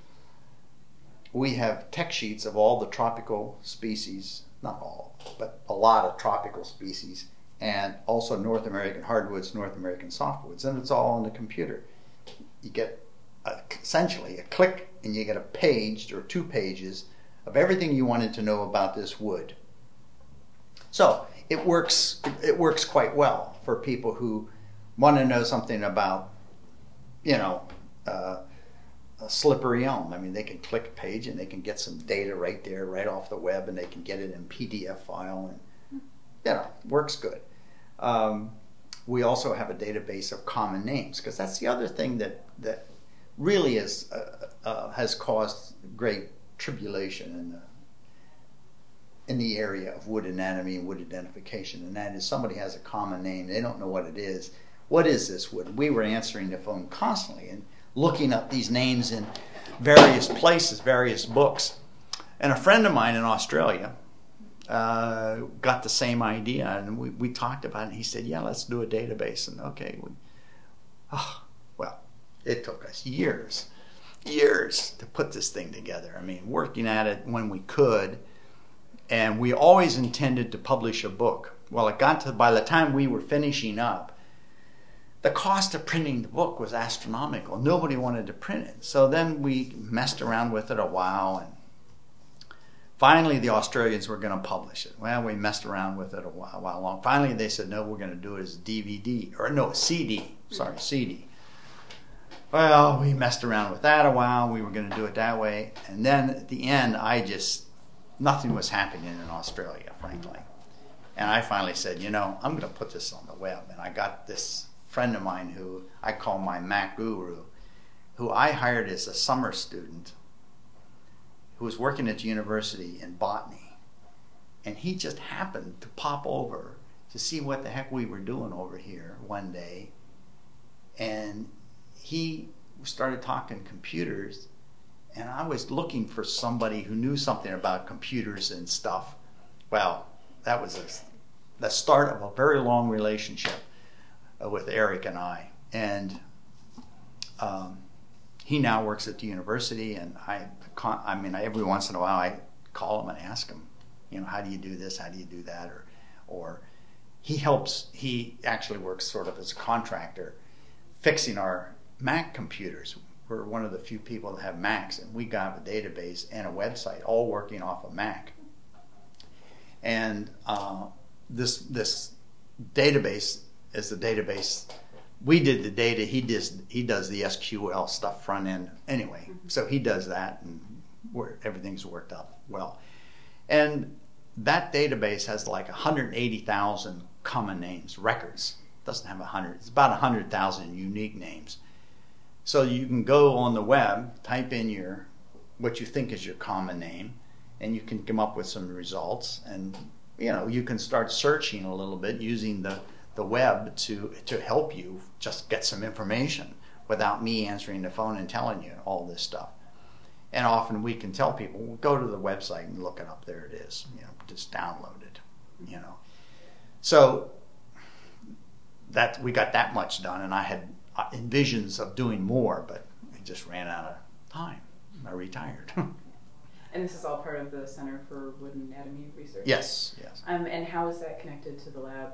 We have tech sheets of all the tropical species, not all, but a lot of tropical species, and also North American hardwoods, North American softwoods, and it's all on the computer. You get essentially a click and you get a page or 2 pages of everything you wanted to know about this wood. So it works quite well for people who want to know something about, a slippery elm. I mean, they can click a page and they can get some data right there, right off the web, and they can get it in PDF file, and works good. We also have a database of common names, because that's the other thing that really has caused great tribulation in the area of wood anatomy and wood identification, and that is somebody has a common name, they don't know what it is. What is this wood? We were answering the phone constantly and looking up these names in various places, various books. And a friend of mine in Australia got the same idea, and we talked about it, and he said, yeah, let's do a database. And okay, well, it took us years to put this thing together. I mean, working at it when we could, and we always intended to publish a book. Well, it got to, by the time we were finishing up, the cost of printing the book was astronomical. Nobody wanted to print it. So then we messed around with it a while, and finally the Australians were going to publish it. Well, we messed around with it a while long. Finally they said, no, we're going to do it as DVD, or no, CD. Sorry, CD. Well, we messed around with that a while. We were going to do it that way. And then at the end, nothing was happening in Australia, frankly. And I finally said, I'm going to put this on the web. And I got this friend of mine who I call my Mac guru, who I hired as a summer student, who was working at the university in botany. And he just happened to pop over to see what the heck we were doing over here one day. And he started talking computers, and I was looking for somebody who knew something about computers and stuff. Well, that was the start of a very long relationship with Eric and I. And he now works at the university, and I mean, every once in a while I call him and ask him, how do you do this? How do you do that? Or he actually works sort of as a contractor fixing our Mac computers. We're one of the few people that have Macs, and we got a database and a website all working off of Mac. And this database is the database. We did the data. He does the SQL stuff front end anyway. So he does that, and everything's worked out well. And that database has like 180,000 common names, records. It doesn't have 100. It's about 100,000 unique names. So you can go on the web, type in what you think is your common name, and you can come up with some results. And you can start searching a little bit using the web to help you just get some information without me answering the phone and telling you all this stuff. And often we can tell people, well, go to the website and look it up. There it is. Just download it. So that we got that much done, and I had envisions of doing more, but I just ran out of time. I retired. And this is all part of the Center for Wood Anatomy Research? Yes. And how is that connected to the lab?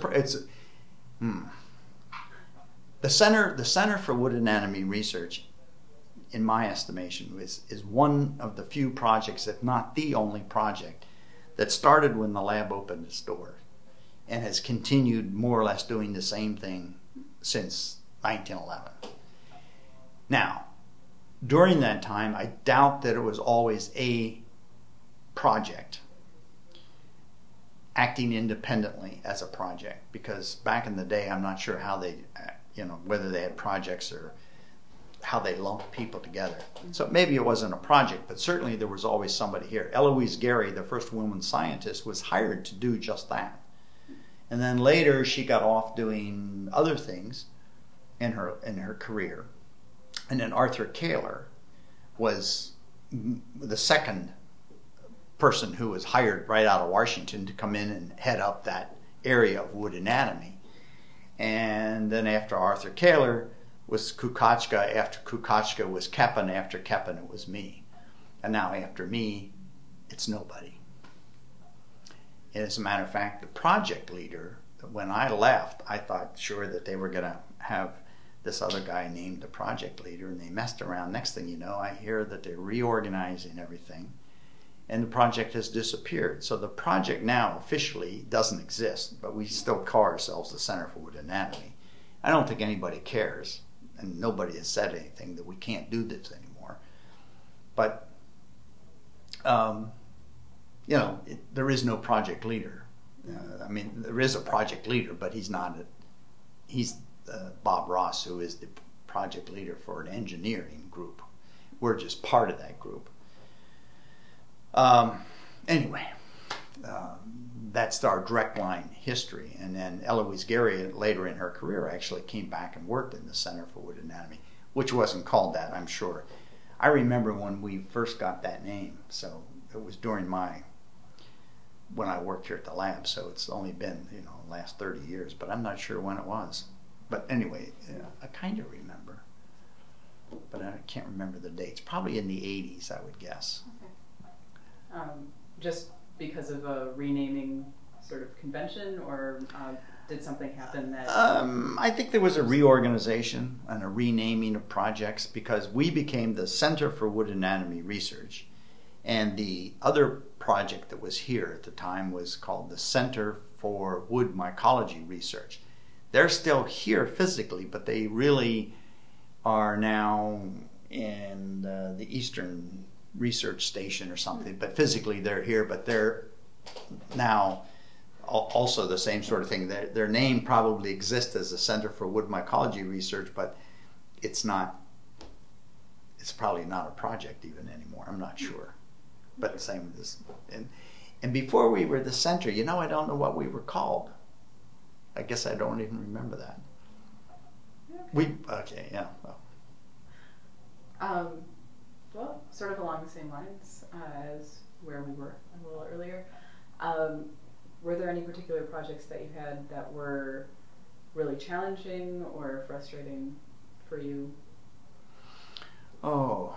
The Center for Wood Anatomy Research, in my estimation, is one of the few projects, if not the only project, that started when the lab opened its door and has continued more or less doing the same thing since 1911. Now, during that time, I doubt that it was always a project acting independently as a project, because back in the day, I'm not sure how they, whether they had projects or how they lumped people together. So maybe it wasn't a project, but certainly there was always somebody here. Eloise Gary, the first woman scientist, was hired to do just that. And then later she got off doing other things in her career. And then Arthur Kaler was the second person who was hired right out of Washington to come in and head up that area of wood anatomy. And then after Arthur Kaler was Kukachka, after Kukachka was Keppen, after Keppen it was me. And now after me, it's nobody. And as a matter of fact, the project leader, when I left, I thought sure that they were going to have this other guy named the project leader, and they messed around. Next thing you know, I hear that they're reorganizing everything, and the project has disappeared. So the project now officially doesn't exist, but we still call ourselves the Center for Wood Anatomy. I don't think anybody cares, and nobody has said anything that we can't do this anymore. But, there is no project leader. There is a project leader, but he's not. He's Bob Ross, who is the project leader for an engineering group. We're just part of that group. That's our direct line history. And then Eloise Gary, later in her career, actually came back and worked in the Center for Wood Anatomy, which wasn't called that, I'm sure. I remember when we first got that name, so it was when I worked here at the lab, so it's only been, the last 30 years, but I'm not sure when it was. But anyway, I kind of remember, but I can't remember the dates. Probably in the 80s, I would guess. Okay. Just because of a renaming sort of convention, or did something happen that... I think there was a reorganization and a renaming of projects, because we became the Center for Wood Anatomy Research, and the other project that was here at the time was called the Center for Wood Mycology Research. They're still here physically, but they really are now in the Eastern Research Station or something. But physically they're here, but they're now also the same sort of thing. Their name probably exists as the Center for Wood Mycology Research, but it's probably not a project even anymore. I'm not sure. But the same with this. And before we were the center, I don't know what we were called. I guess I don't even remember that. Okay. Yeah. Well, sort of along the same lines as where we were a little earlier. Were there any particular projects that you had that were really challenging or frustrating for you? Oh.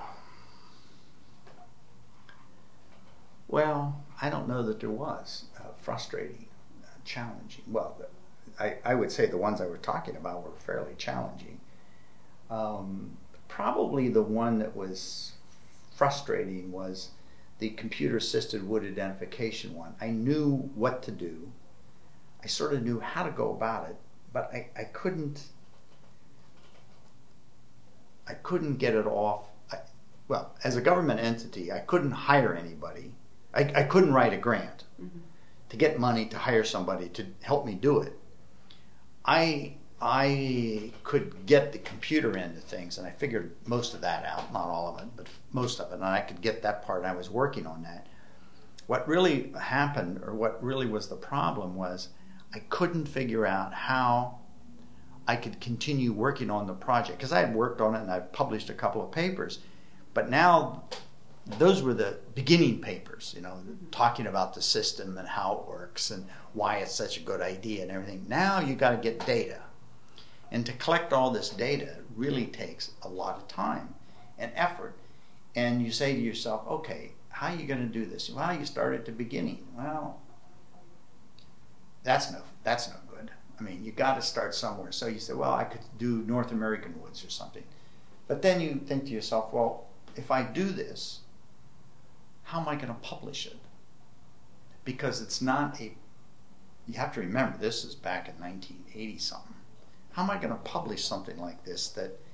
Well, I don't know that there was frustrating, challenging. Well, I would say the ones I was talking about were fairly challenging. Probably the one that was frustrating was the computer-assisted wood identification one. I knew what to do. I sort of knew how to go about it, but I couldn't get it off. Well, as a government entity, I couldn't hire anybody. I couldn't write a grant to get money to hire somebody to help me do it. I could get the computer end of things, and I figured most of that out, not all of it, but most of it, and I could get that part, and I was working on that. What really happened, or what really was the problem, was I couldn't figure out how I could continue working on the project, because I had worked on it and I published a couple of papers, but now those were the beginning papers, talking about the system and how it works and why it's such a good idea and everything. Now you got to get data. And to collect all this data really takes a lot of time and effort. And you say to yourself, okay, how are you going to do this? Well, you start at the beginning. Well, that's no good. I mean, you got to start somewhere. So you say, well, I could do North American woods or something. But then you think to yourself, well, if I do this, how am I going to publish it? Because it's not you have to remember, this is back in 1980 something. How am I going to publish something like this that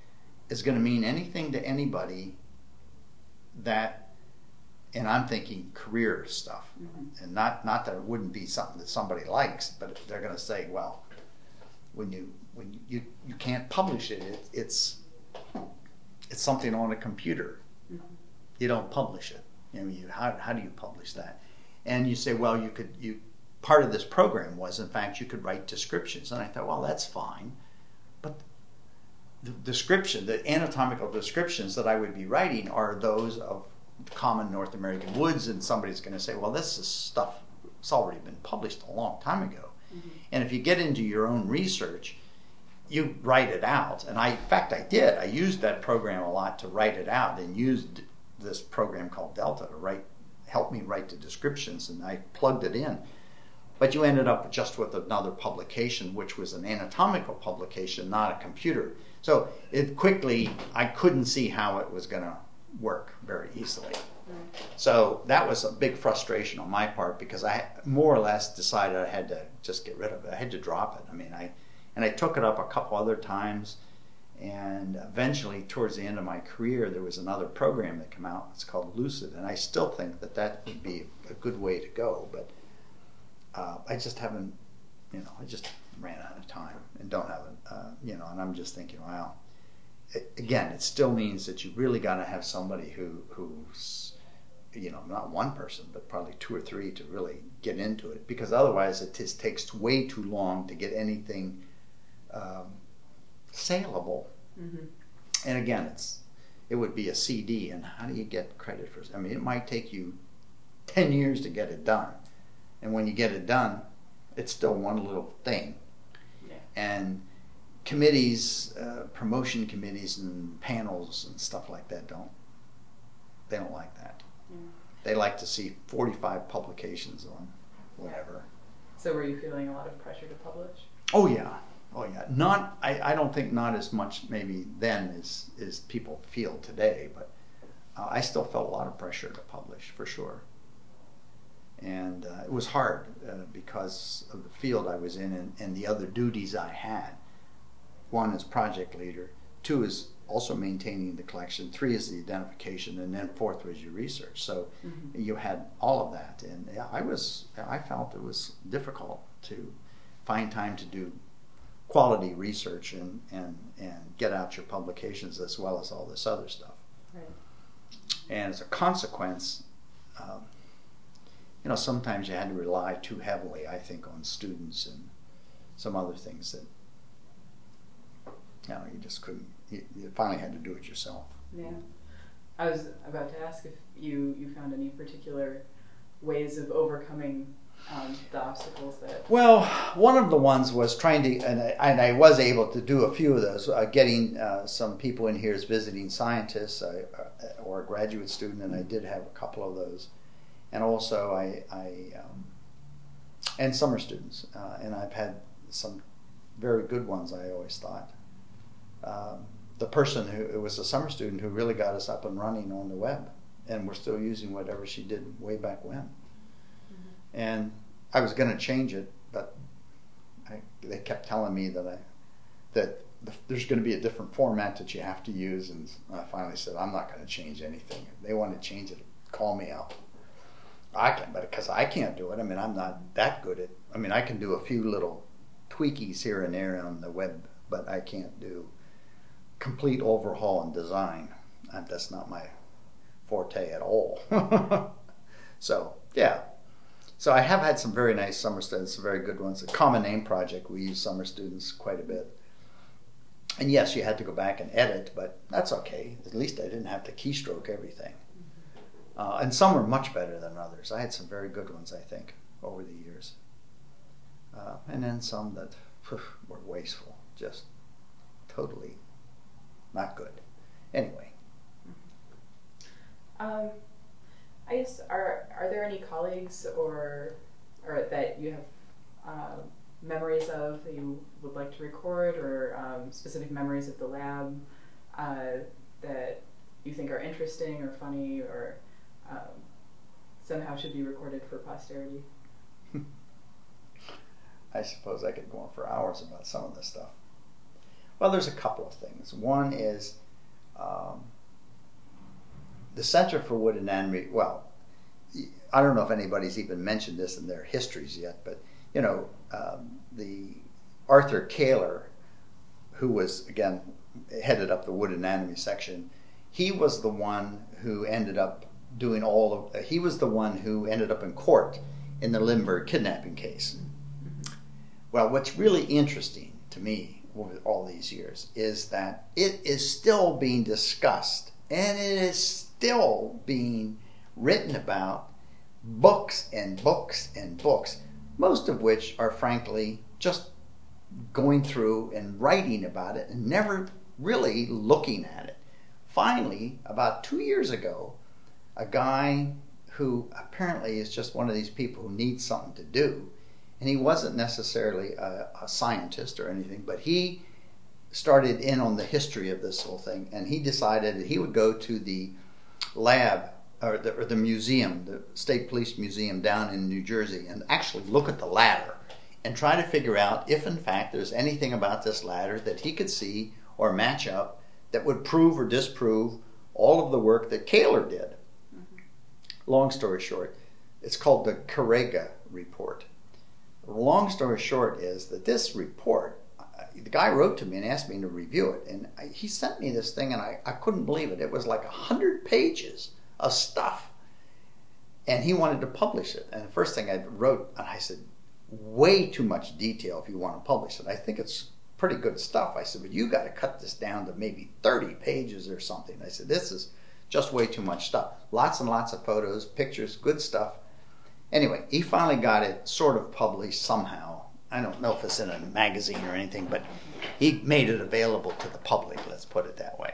is going to mean anything to anybody that, and I'm thinking career stuff, and not that it wouldn't be something that somebody likes, but they're going to say, well, when you can't publish it, it's something on a computer. You don't publish it. I mean, how do you publish that? And you say, well, part of this program was, in fact, you could write descriptions. And I thought, well, that's fine. But the anatomical descriptions that I would be writing are those of common North American woods, and somebody's going to say, well, this is stuff that's already been published a long time ago. And if you get into your own research, you write it out. And in fact, I did. I used that program a lot to write it out, and used this program called Delta to help me write the descriptions, and I plugged it in. But you ended up just with another publication, which was an anatomical publication, not a computer. So I couldn't see how it was going to work very easily. So that was a big frustration on my part, because I more or less decided I had to just get rid of it. I had to drop it. I mean, I took it up a couple other times, and eventually, towards the end of my career, there was another program that came out. It's called Lucid, and I still think that would be a good way to go. But I just haven't, I just ran out of time and don't have it, and I'm just thinking, wow. Again, it still means that you really got to have somebody who's, not one person, but probably two or three to really get into it, because otherwise it just takes way too long to get anything saleable. And again, it would be a CD, and how do you get credit for it? I mean, it might take you 10 years to get it done, and when you get it done, it's still one little thing. And committees, promotion committees and panels and stuff like that don't like that. They like to see 45 publications on whatever. So were you feeling a lot of pressure to publish? Oh yeah. I don't think not as much maybe then as people feel today, but I still felt a lot of pressure to publish, for sure. And it was hard because of the field I was in and the other duties I had. One is project leader, two is also maintaining the collection, three is the identification, and then fourth was your research. So you had all of that, and I felt it was difficult to find time to do quality research and get out your publications as well as all this other stuff. Right. And as a consequence, sometimes you had to rely too heavily, I think, on students and some other things that you just couldn't. You finally had to do it yourself. Yeah. I was about to ask if you found any particular ways of overcoming the obstacles that... Well, one of the ones was trying to, and I was able to do a few of those, getting some people in here as visiting scientists or a graduate student, and I did have a couple of those. And also and summer students, and I've had some very good ones, I always thought. The person who was a summer student who really got us up and running on the web, and we're still using whatever she did way back when. And I was going to change it, but they kept telling me that there's going to be a different format that you have to use, and I finally said, I'm not going to change anything. If they want to change it, call me up. I can, but because I can't do it. I mean, I'm not that good at. I mean, I can do a few little tweakies here and there on the web, but I can't do complete overhaul and design. That's not my forte at all. So yeah. So I have had some very nice summer students, some very good ones. The Common Name Project, we use summer students quite a bit. And yes, you had to go back and edit, but that's okay. At least I didn't have to keystroke everything. And some were much better than others. I had some very good ones, I think, over the years. And then some that were wasteful, just totally not good. Anyway. I guess, are there any colleagues or that you have memories of that you would like to record, or specific memories of the lab that you think are interesting or funny or somehow should be recorded for posterity? I suppose I could go on for hours about some of this stuff. Well, there's a couple of things. One is Um, the Center for Wood Anatomy, well, I don't know if anybody's even mentioned this in their histories yet, but the Arthur Kaler, who was, again, headed up the wood anatomy section, he was the one who ended up doing he was the one who ended up in court in the Lindbergh kidnapping case. Well, what's really interesting to me over all these years is that it is still being discussed, and it is still being written about, books and books and books, most of which are frankly just going through and writing about it and never really looking at it. Finally, about 2 years ago, a guy who apparently is just one of these people who needs something to do, and he wasn't necessarily a scientist or anything, but he started in on the history of this whole thing, and he decided that he would go to the lab or the museum, the State Police Museum down in New Jersey, and actually look at the ladder and try to figure out if in fact there's anything about this ladder that he could see or match up that would prove or disprove all of the work that Kaler did. Mm-hmm. Long story short, it's called the Karega Report. The long story short is that this report, the guy wrote to me and asked me to review it, and he sent me this thing, and I couldn't believe it. It was like 100 pages of stuff, and he wanted to publish it. And the first thing I wrote, and I said, way too much detail if you want to publish it. I think it's pretty good stuff. I said, but you got to cut this down to maybe 30 pages or something. I said, this is just way too much stuff. Lots and lots of photos, pictures, good stuff. Anyway, he finally got it sort of published somehow. I don't know if it's in a magazine or anything, but he made it available to the public, let's put it that way.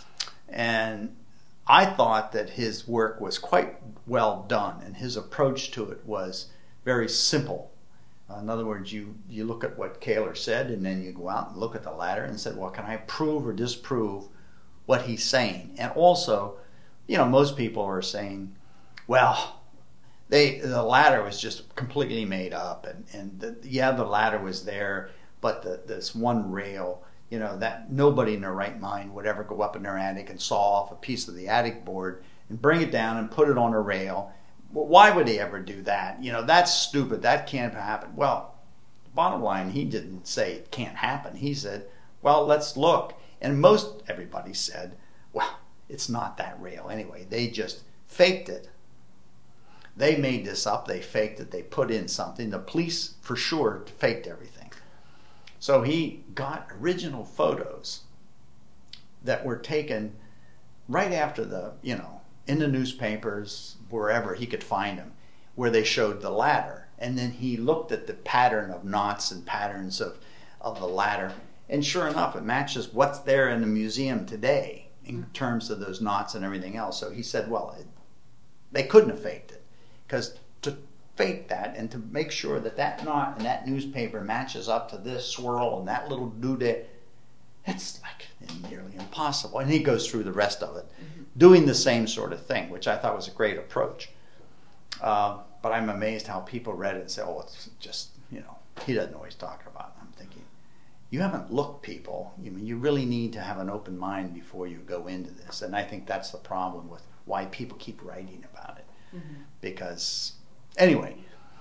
And I thought that his work was quite well done, and his approach to it was very simple. In other words, you look at what Kaler said, and then you go out and look at the ladder and said, well, can I prove or disprove what he's saying? And also, most people are saying, well, the ladder was just completely made up, and the ladder was there, but this one rail, that nobody in their right mind would ever go up in their attic and saw off a piece of the attic board and bring it down and put it on a rail. Well, why would he ever do that? That's stupid. That can't happen. Well, bottom line, he didn't say it can't happen. He said, well, let's look. And everybody said, well, it's not that rail anyway. They just faked it. They made this up. They faked it. They put in something. The police, for sure, faked everything. So he got original photos that were taken right after in the newspapers, wherever he could find them, where they showed the ladder. And then he looked at the pattern of knots and patterns of the ladder. And sure enough, it matches what's there in the museum today in terms of those knots and everything else. So he said, well, they couldn't have faked it. Because to fake that and to make sure that knot in that newspaper matches up to this swirl and that little doodad, it's like nearly impossible. And he goes through the rest of it, doing the same sort of thing, which I thought was a great approach. But I'm amazed how people read it and say, oh, it's just, he doesn't know what he's talking about. I'm thinking, you haven't looked, people. You really need to have an open mind before you go into this. And I think that's the problem with why people keep writing about it. Mm-hmm. Because, anyway,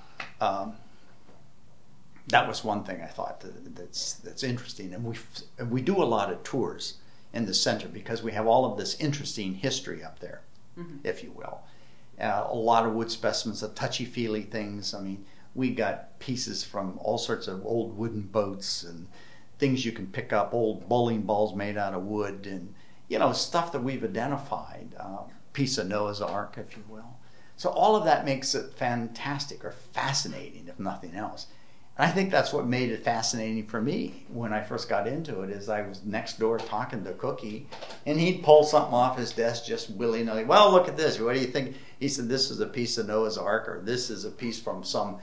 that was one thing I thought that's interesting. And we do a lot of tours in the center because we have all of this interesting history up there, if you will. A lot of wood specimens, of touchy-feely things. I mean, we got pieces from all sorts of old wooden boats and things you can pick up, old bowling balls made out of wood, and stuff that we've identified. Piece of Noah's Ark, if you will. So all of that makes it fantastic or fascinating, if nothing else. And I think that's what made it fascinating for me when I first got into it, is I was next door talking to Cookie, and he'd pull something off his desk just willy-nilly. Well, look at this. What do you think? He said, this is a piece of Noah's Ark, or this is a piece from some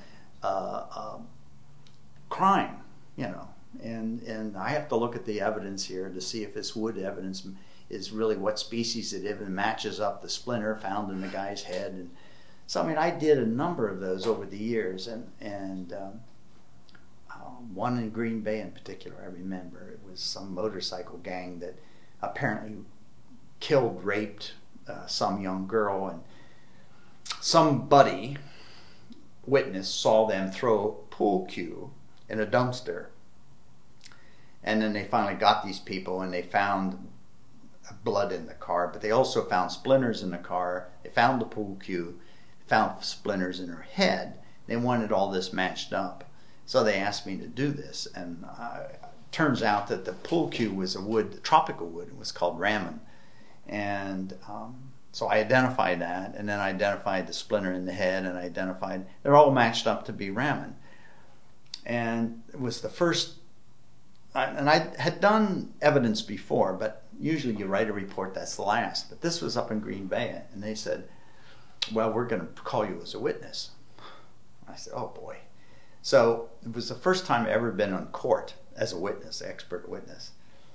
crime, And I have to look at the evidence here to see if this wood evidence is really what species it is and matches up the splinter found in the guy's head. And so, I did a number of those over the years, and one in Green Bay in particular, I remember. It was some motorcycle gang that apparently killed, raped some young girl, and somebody, witness, saw them throw pool cue in a dumpster. And then they finally got these people, and they found blood in the car, but they also found splinters in the car. They found the pool cue, found splinters in her head. They wanted all this matched up. So they asked me to do this, and turns out that the pool cue was a wood, tropical wood. It was called ramen. And so I identified that, and then I identified the splinter in the head, and I identified, they're all matched up to be ramen. And it was the first, and I had done evidence before, but usually you write a report, that's the last. But this was up in Green Bay, and they said, well, we're going to call you as a witness. I said, oh boy. So it was the first time I'd ever been on court as a witness, expert witness.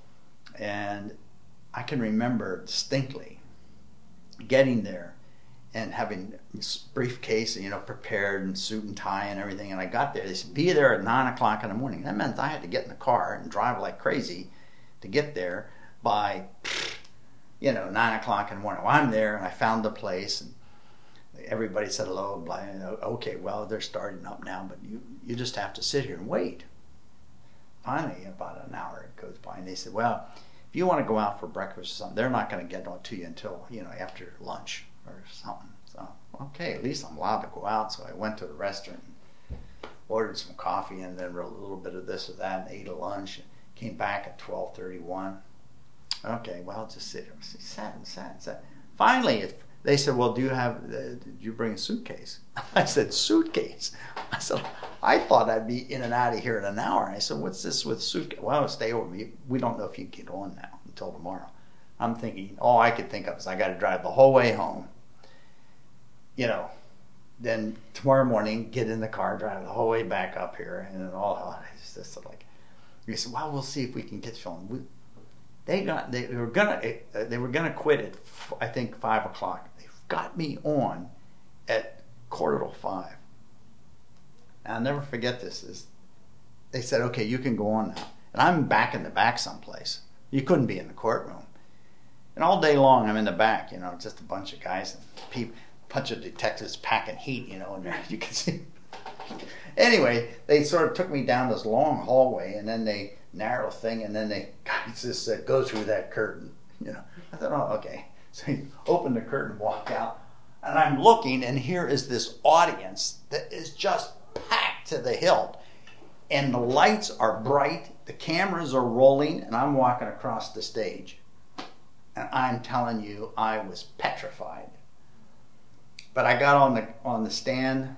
And I can remember distinctly getting there and having this briefcase, prepared and suit and tie and everything. And I got there. They said, be there at 9 o'clock in the morning. That meant I had to get in the car and drive like crazy to get there by, 9 o'clock in the morning. Well, I'm there, and I found the place, and everybody said hello. Blah, okay, well, they're starting up now, but you just have to sit here and wait. Finally, about an hour goes by, and they said, well, if you want to go out for breakfast or something, they're not going to get on to you until, after lunch or something. So, okay, at least I'm allowed to go out. So I went to the restaurant, ordered some coffee, and then a little bit of this or that, and ate a lunch, and came back at 12:31. Okay, well, just sit here. Sat. Finally, they said, well, did you bring a suitcase? I said, suitcase? I said, I thought I'd be in and out of here in an hour. I said, what's this with suitcase? Well, stay over me. We don't know if you can get on now until tomorrow. I'm thinking, all I could think of is I got to drive the whole way home. Then tomorrow morning, get in the car, drive the whole way back up here, and then it's just like, he said, well, we'll see if we can get you on. They were gonna quit at, I think, 5 o'clock. They got me on at 4:45. And I'll never forget this. They said, okay, you can go on now. And I'm back in the back someplace. You couldn't be in the courtroom. And all day long I'm in the back, just a bunch of guys and a bunch of detectives packing heat, in there. You can see. Anyway, they sort of took me down this long hallway, and then they narrow thing, and then they just said, go through that curtain. I thought, oh, okay. So you open the curtain, walk out, and I'm looking, and here is this audience that is just packed to the hilt. And the lights are bright, the cameras are rolling, and I'm walking across the stage. And I'm telling you, I was petrified. But I got on the stand.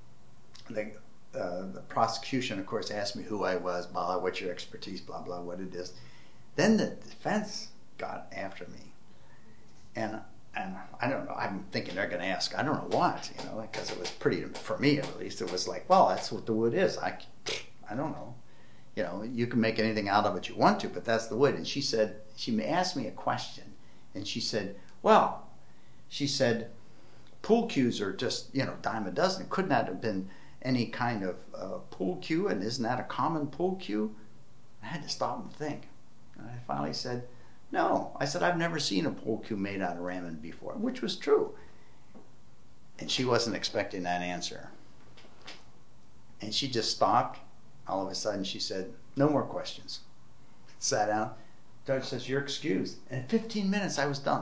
The prosecution, of course, asked me who I was, blah, blah, what's your expertise, blah, blah, what it is. Then the defense got after me. And I don't know, I'm thinking they're going to ask, I don't know what, because it was pretty, for me at least, it was like, well, that's what the wood is. I don't know. You can make anything out of it you want to, but that's the wood. And she asked me a question, and she said, pool cues are just, dime a dozen. It could not have been any kind of pool cue, and isn't that a common pool cue? I had to stop and think. And I finally said, no. I said, I've never seen a pool cue made out of ramen before, which was true. And she wasn't expecting that answer. And she just stopped. All of a sudden she said, no more questions. Sat down. Judge says, you're excused. And in 15 minutes I was done.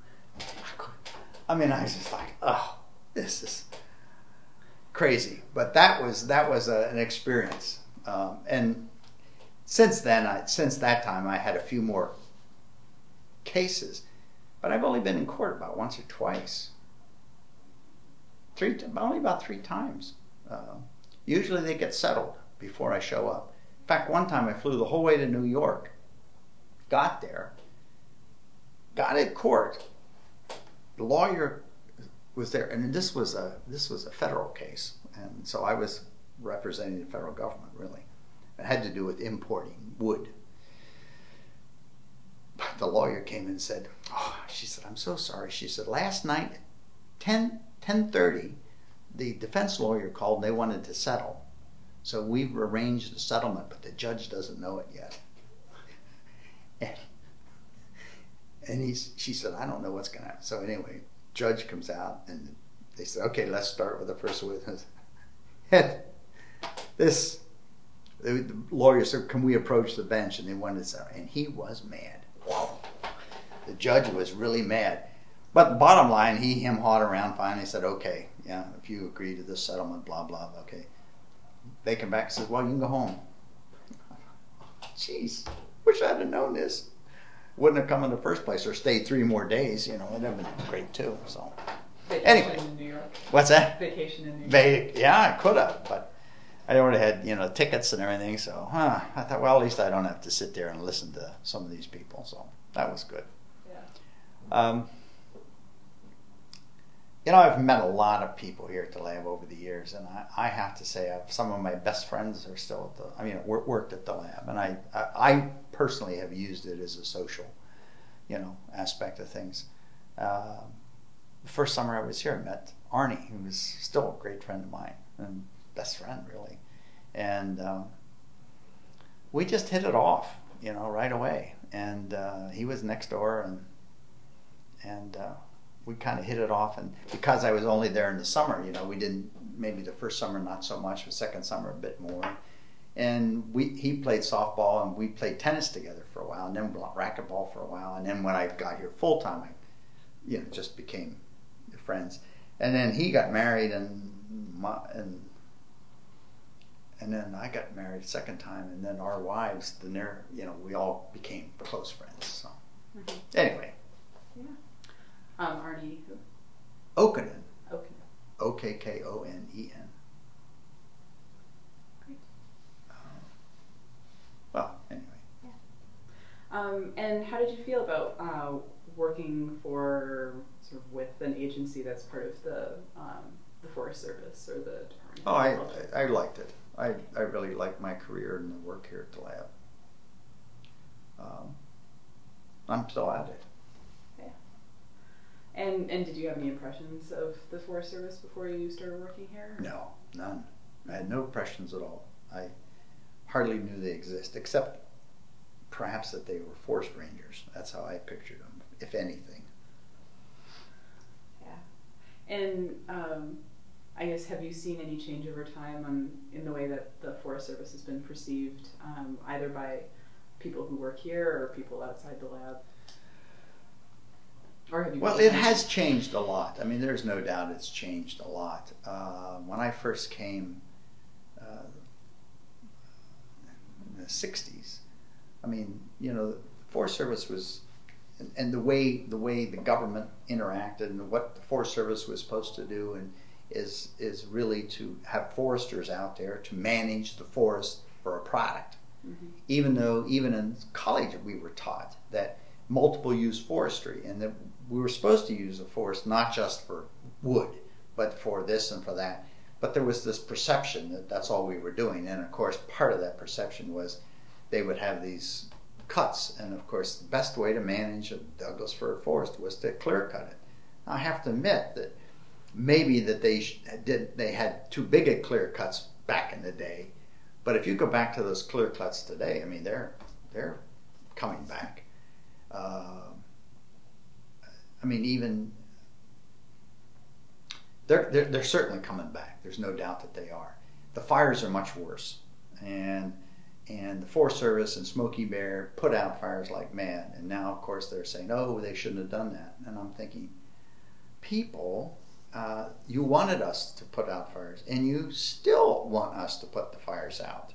I was just like, oh, this is crazy. But that was an experience. And since that time, I had a few more cases. But I've only been in court about once or twice. Only about 3 times. Usually they get settled before I show up. In fact, one time I flew the whole way to New York. Got there. Got in court. The lawyer was there, and this was a federal case, and so I was representing the federal government, really. It had to do with importing wood. But the lawyer came in and said, she said, I'm so sorry. She said, last night, 10:30, the defense lawyer called and they wanted to settle. So we've arranged a settlement, but the judge doesn't know it yet. And she said, I don't know what's going to happen. So anyway, judge comes out and they said, okay, let's start with the first witness. And the lawyer said, can we approach the bench? And they wanted to say, and he was mad. Wow. The judge was really mad. But bottom line, he hawed around finally said, okay, yeah, if you agree to this settlement, blah, blah, okay. They come back and said, well, you can go home. Jeez, wish I'd have known this. Wouldn't have come in the first place or stayed 3 more days, it'd have been great too. So Vacation anyway. in New York. What's that? Vacation in New York. Yeah, I could have, but I already had, tickets and everything, so I thought, well, at least I don't have to sit there and listen to some of these people, so that was good. Yeah. I've met a lot of people here at the lab over the years, and I have to say, some of my best friends are still worked at the lab, and I personally have used it as a social, aspect of things. The first summer I was here, I met Arnie, who was still a great friend of mine, and best friend, really. And we just hit it off, right away. And he was next door, and we kind of hit it off. And because I was only there in the summer, we didn't, maybe the first summer not so much, the second summer a bit more. And he played softball, and we played tennis together for a while, and then racquetball for a while. And then when I got here full time, I just became friends. And then he got married, and then I got married second time, and then our wives, we all became close friends. So anyway. Yeah. Arnie who? Okkonen. Okkonen. Okkonen. Great. Well, anyway. Yeah. And how did you feel about working with an agency that's part of the Forest Service or the Department Oh, of Agriculture? I liked it. I really liked my career and the work here at the lab. I'm still at it. Yeah. And did you have any impressions of the Forest Service before you started working here? No, none. I had no impressions at all. I hardly knew they exist, except perhaps that they were forest rangers. That's how I pictured them, if anything. Yeah. And I guess, have you seen any change over time in the way that the Forest Service has been perceived, either by people who work here or people outside the lab? Or have you? Well, it has changed a lot. I mean, there's no doubt it's changed a lot. When I first came in the 60s, I mean, the Forest Service was, and the way the government interacted and what the Forest Service was supposed to do is really to have foresters out there to manage the forest for a product. Mm-hmm. Even in college we were taught that multiple use forestry, and that we were supposed to use the forest not just for wood, but for this and for that. But there was this perception that that's all we were doing, and of course part of that perception was they would have these cuts, and of course the best way to manage a Douglas fir forest was to clear cut it. Now, I have to admit that maybe that they had too big a clear cuts back in the day, but if you go back to those clear cuts today, I mean they're coming back. I mean, even they're certainly coming back. There's no doubt that they are. The fires are much worse, and the Forest Service and Smokey Bear put out fires like mad, and now of course they're saying, oh, they shouldn't have done that. And I'm thinking, people, you wanted us to put out fires, and you still want us to put the fires out.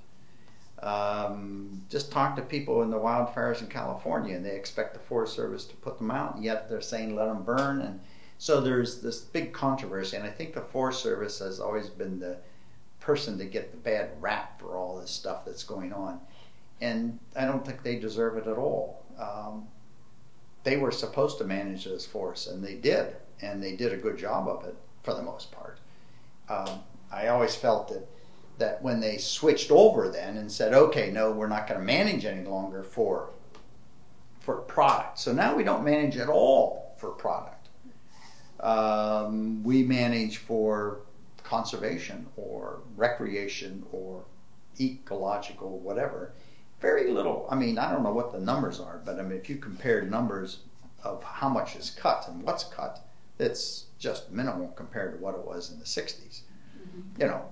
Just talk to people in the wildfires in California, and they expect the Forest Service to put them out, and yet they're saying let them burn. And so there's this big controversy, and I think the Forest Service has always been the person to get the bad rap for all this stuff that's going on, and I don't think they deserve it at all. They were supposed to manage those forests, and they did a good job of it for the most part. I always felt that when they switched over then and said, okay, no, we're not going to manage any longer for product. So now we don't manage at all for product. We manage for conservation or recreation or ecological whatever. Very little. I mean, I don't know what the numbers are, but I mean, if you compared numbers of how much is cut and what's cut, it's just minimal compared to what it was in the 60s. You know,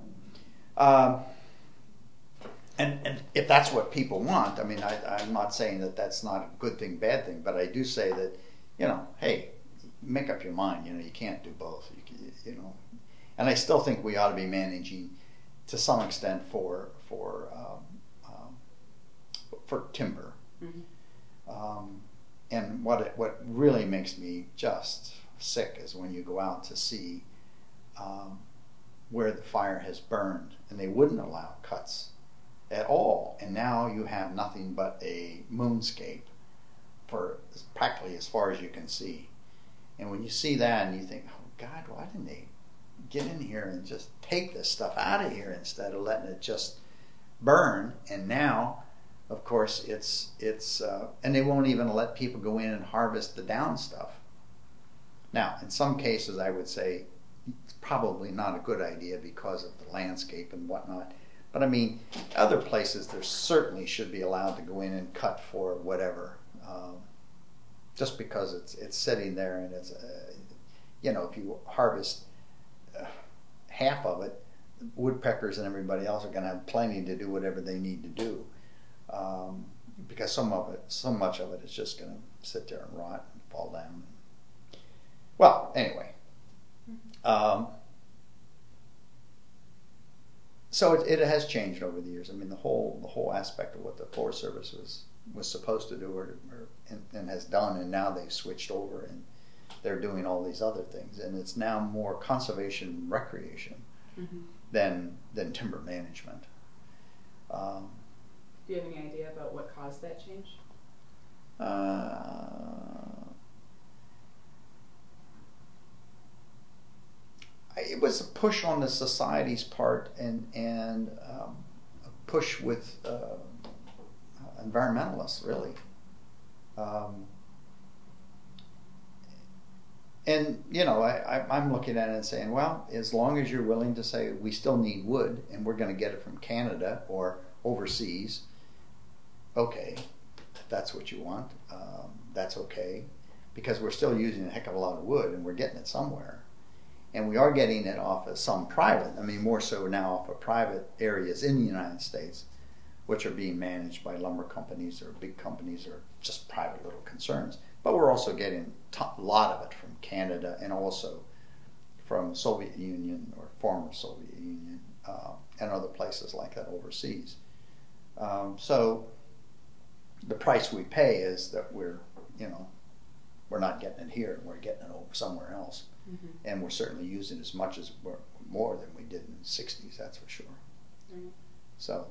and if that's what people want, I mean, I'm not saying that that's not a good thing, bad thing, but I do say that, you know, hey, make up your mind. You know, you can't do both. You know, and I still think we ought to be managing to some extent for timber. And what really makes me just sick is when you go out to see where the fire has burned, and they wouldn't allow cuts at all, and now you have nothing but a moonscape for practically as far as you can see. And when you see that and you think, oh God, why didn't they get in here and just take this stuff out of here instead of letting it just burn? And now, of course, it's and they won't even let people go in and harvest the down stuff. Now, in some cases, I would say it's probably not a good idea because of the landscape and whatnot. But I mean, other places there certainly should be allowed to go in and cut for whatever, just because it's sitting there and it's, you know, if you harvest half of it, woodpeckers and everybody else are going to have plenty to do whatever they need to do, because so much of it is just going to sit there and rot and fall down. Well, anyway. So it has changed over the years. I mean, the whole aspect of what the Forest Service was supposed to do and has done, and now they've switched over and they're doing all these other things, and it's now more conservation recreation than timber management. Do you have any idea about what caused that change? It was a push on the society's part and a push with environmentalists, really. And, you know, I'm looking at it and saying, well, as long as you're willing to say we still need wood and we're going to get it from Canada or overseas, okay, if that's what you want, that's okay, because we're still using a heck of a lot of wood and we're getting it somewhere. And we are getting it off of some private, I mean more so now off of private areas in the United States, which are being managed by lumber companies or big companies or just private little concerns. But we're also getting a lot of it from Canada and also from Soviet Union or former Soviet Union and other places like that overseas. So the price we pay is that we're not getting it here, we're getting it over somewhere else. And we're certainly using as much as more than we did in the 60s, that's for sure. So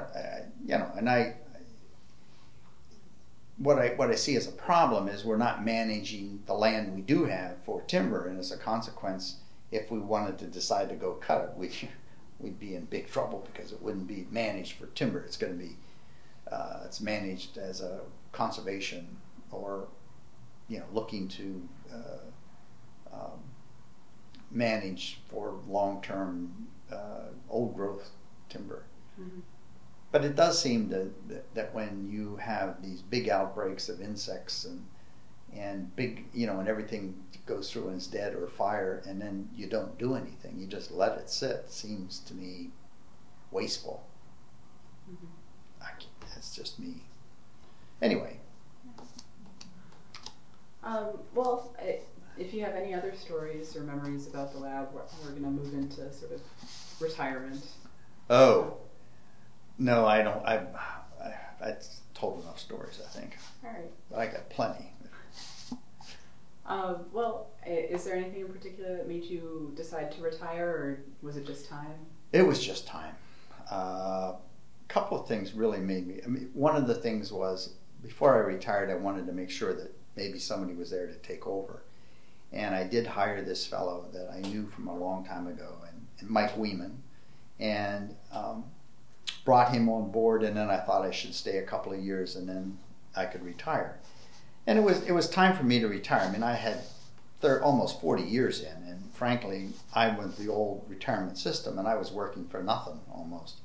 what I see as a problem is we're not managing the land we do have for timber, and as a consequence, if we wanted to decide to go cut it, we'd be in big trouble because it wouldn't be managed for timber. It's going to be it's managed as a conservation or looking to manage for long-term old growth timber. But it does seem that when you have these big outbreaks of insects and big, and everything goes through and is dead or fire, and then you don't do anything, you just let it sit, seems to me wasteful. That's just me. Anyway. Well, if you have any other stories or memories about the lab, we're going to move into sort of retirement. Oh, no, I don't. I've told enough stories, I think. All right. But I got plenty. Well, is there anything in particular that made you decide to retire, or was it just time? It was just time. A couple of things really made me. I mean, one of the things was before I retired, I wanted to make sure that maybe somebody was there to take over. And I did hire this fellow that I knew from a long time ago, and Mike Weeman, and brought him on board, and then I thought I should stay a couple of years and then I could retire. And it was time for me to retire. I mean, I had almost 40 years in, and frankly, I went the old retirement system, and I was working for nothing almost,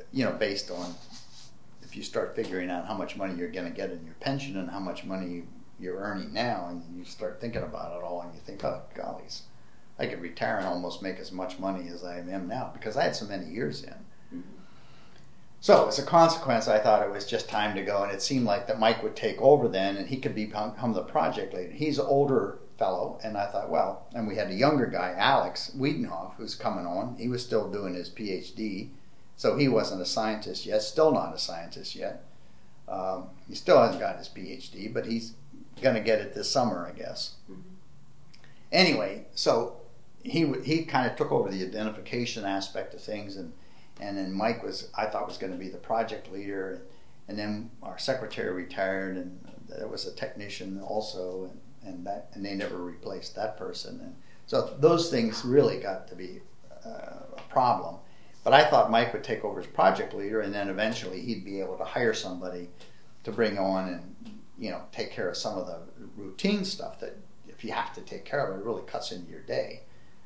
based on if you start figuring out how much money you're going to get in your pension and how much money you're earning now, and you start thinking about it all, and you think, oh, gollies, I could retire and almost make as much money as I am now because I had so many years in. Mm-hmm. So as a consequence, I thought it was just time to go, and it seemed like that Mike would take over then, and he could become the project leader. He's an older fellow, and I thought, well, and we had a younger guy, Alex Wiedenhoff, who's coming on. He was still doing his PhD, so he wasn't a scientist yet, still not a scientist yet. He still hasn't got his PhD, but he's going to get it this summer, I guess. Mm-hmm. Anyway, so he kind of took over the identification aspect of things, and then Mike I thought was going to be the project leader, and then our secretary retired, and there was a technician also, and they never replaced that person, and so those things really got to be a problem. But I thought Mike would take over as project leader, and then eventually he'd be able to hire somebody to bring on and take care of some of the routine stuff that if you have to take care of it really cuts into your day.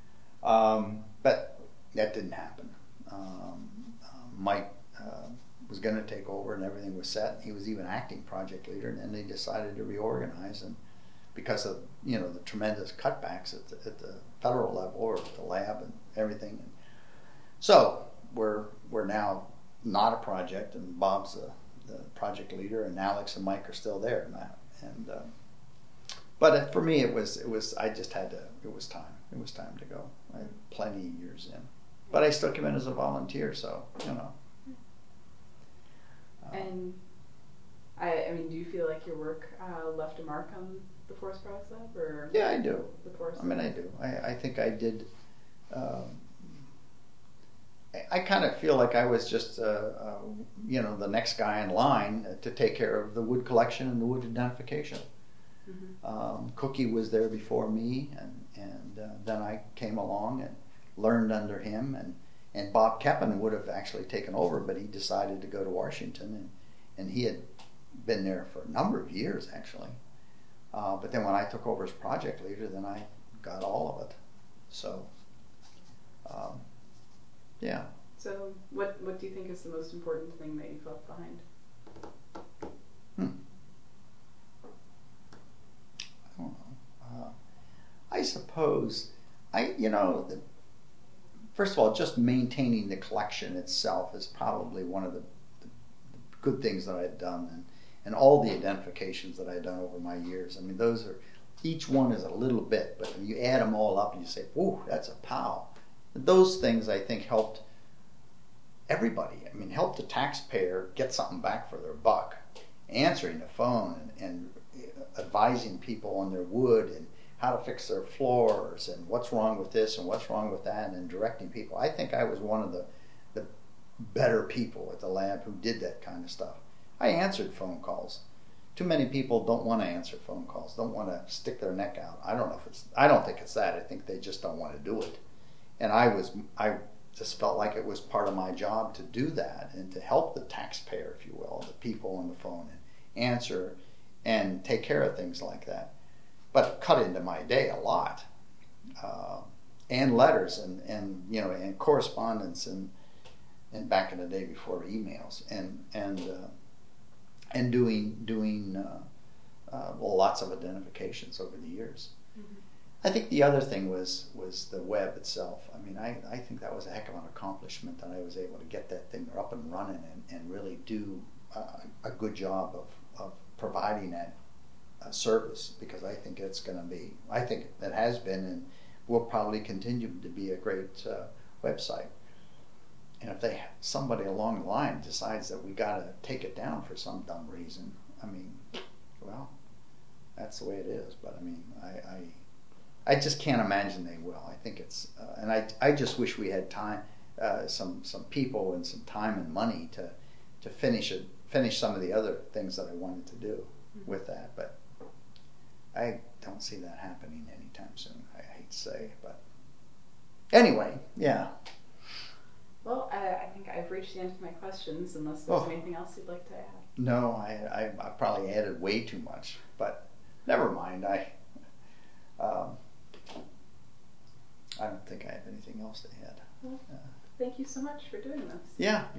But that didn't happen. Mike was going to take over, and everything was set. He was even acting project leader, and then they decided to reorganize, and because of the tremendous cutbacks at the federal level or at the lab and everything. So we're now not a project, and Bob's the project leader, and Alex and Mike are still there now. And but for me, it was I just had to. It was time. It was time to go. I had plenty of years in, but I still came in as a volunteer, so And I mean, do you feel like your work left a mark on the Forest Products Lab, or? Yeah, I do. The Forest. I mean, I do. I think I did. I kind of feel like I was just, the next guy in line to take care of the wood collection and the wood identification. Mm-hmm. Cookie was there before me, and then I came along and learned under him, and Bob Keppen would have actually taken over, but he decided to go to Washington, and he had been there for a number of years, actually. But then when I took over as project leader, then I got all of it. So, yeah. So what do you think is the most important thing that you've left behind? I don't know. I suppose, first of all, just maintaining the collection itself is probably one of the good things that I've done, and all the identifications that I've done over my years. I mean, each one is a little bit, but when you add them all up and you say, whoa, that's a pile. Those things, I think, helped everybody. I mean, helped the taxpayer get something back for their buck. Answering the phone and advising people on their wood and how to fix their floors and what's wrong with this and what's wrong with that, and directing people. I think I was one of the better people at the lab who did that kind of stuff. I answered phone calls. Too many people don't want to answer phone calls, don't want to stick their neck out. I don't think it's that. I think they just don't want to do it. And I just felt like it was part of my job to do that and to help the taxpayer, if you will, the people on the phone, and answer and take care of things like that. But it cut into my day a lot, and letters and correspondence and back in the day before emails and doing lots of identifications over the years. Mm-hmm. I think the other thing was the web itself. I mean, I think that was a heck of an accomplishment that I was able to get that thing up and running and really do a good job of providing that service, because I think it's going to be, I think it has been and will probably continue to be a great website. And if somebody along the line decides that we got to take it down for some dumb reason, I mean, well, that's the way it is. But I mean, I just can't imagine they will. I think it's, and I just wish we had time, some people and some time and money to finish some of the other things that I wanted to do with that. But I don't see that happening anytime soon. I hate to say, but anyway, yeah. Well, I think I've reached the end of my questions, unless there's anything else you'd like to add. No, I probably added way too much, but never mind. I don't think I have anything else to add. Well, thank you so much for doing this. Yeah.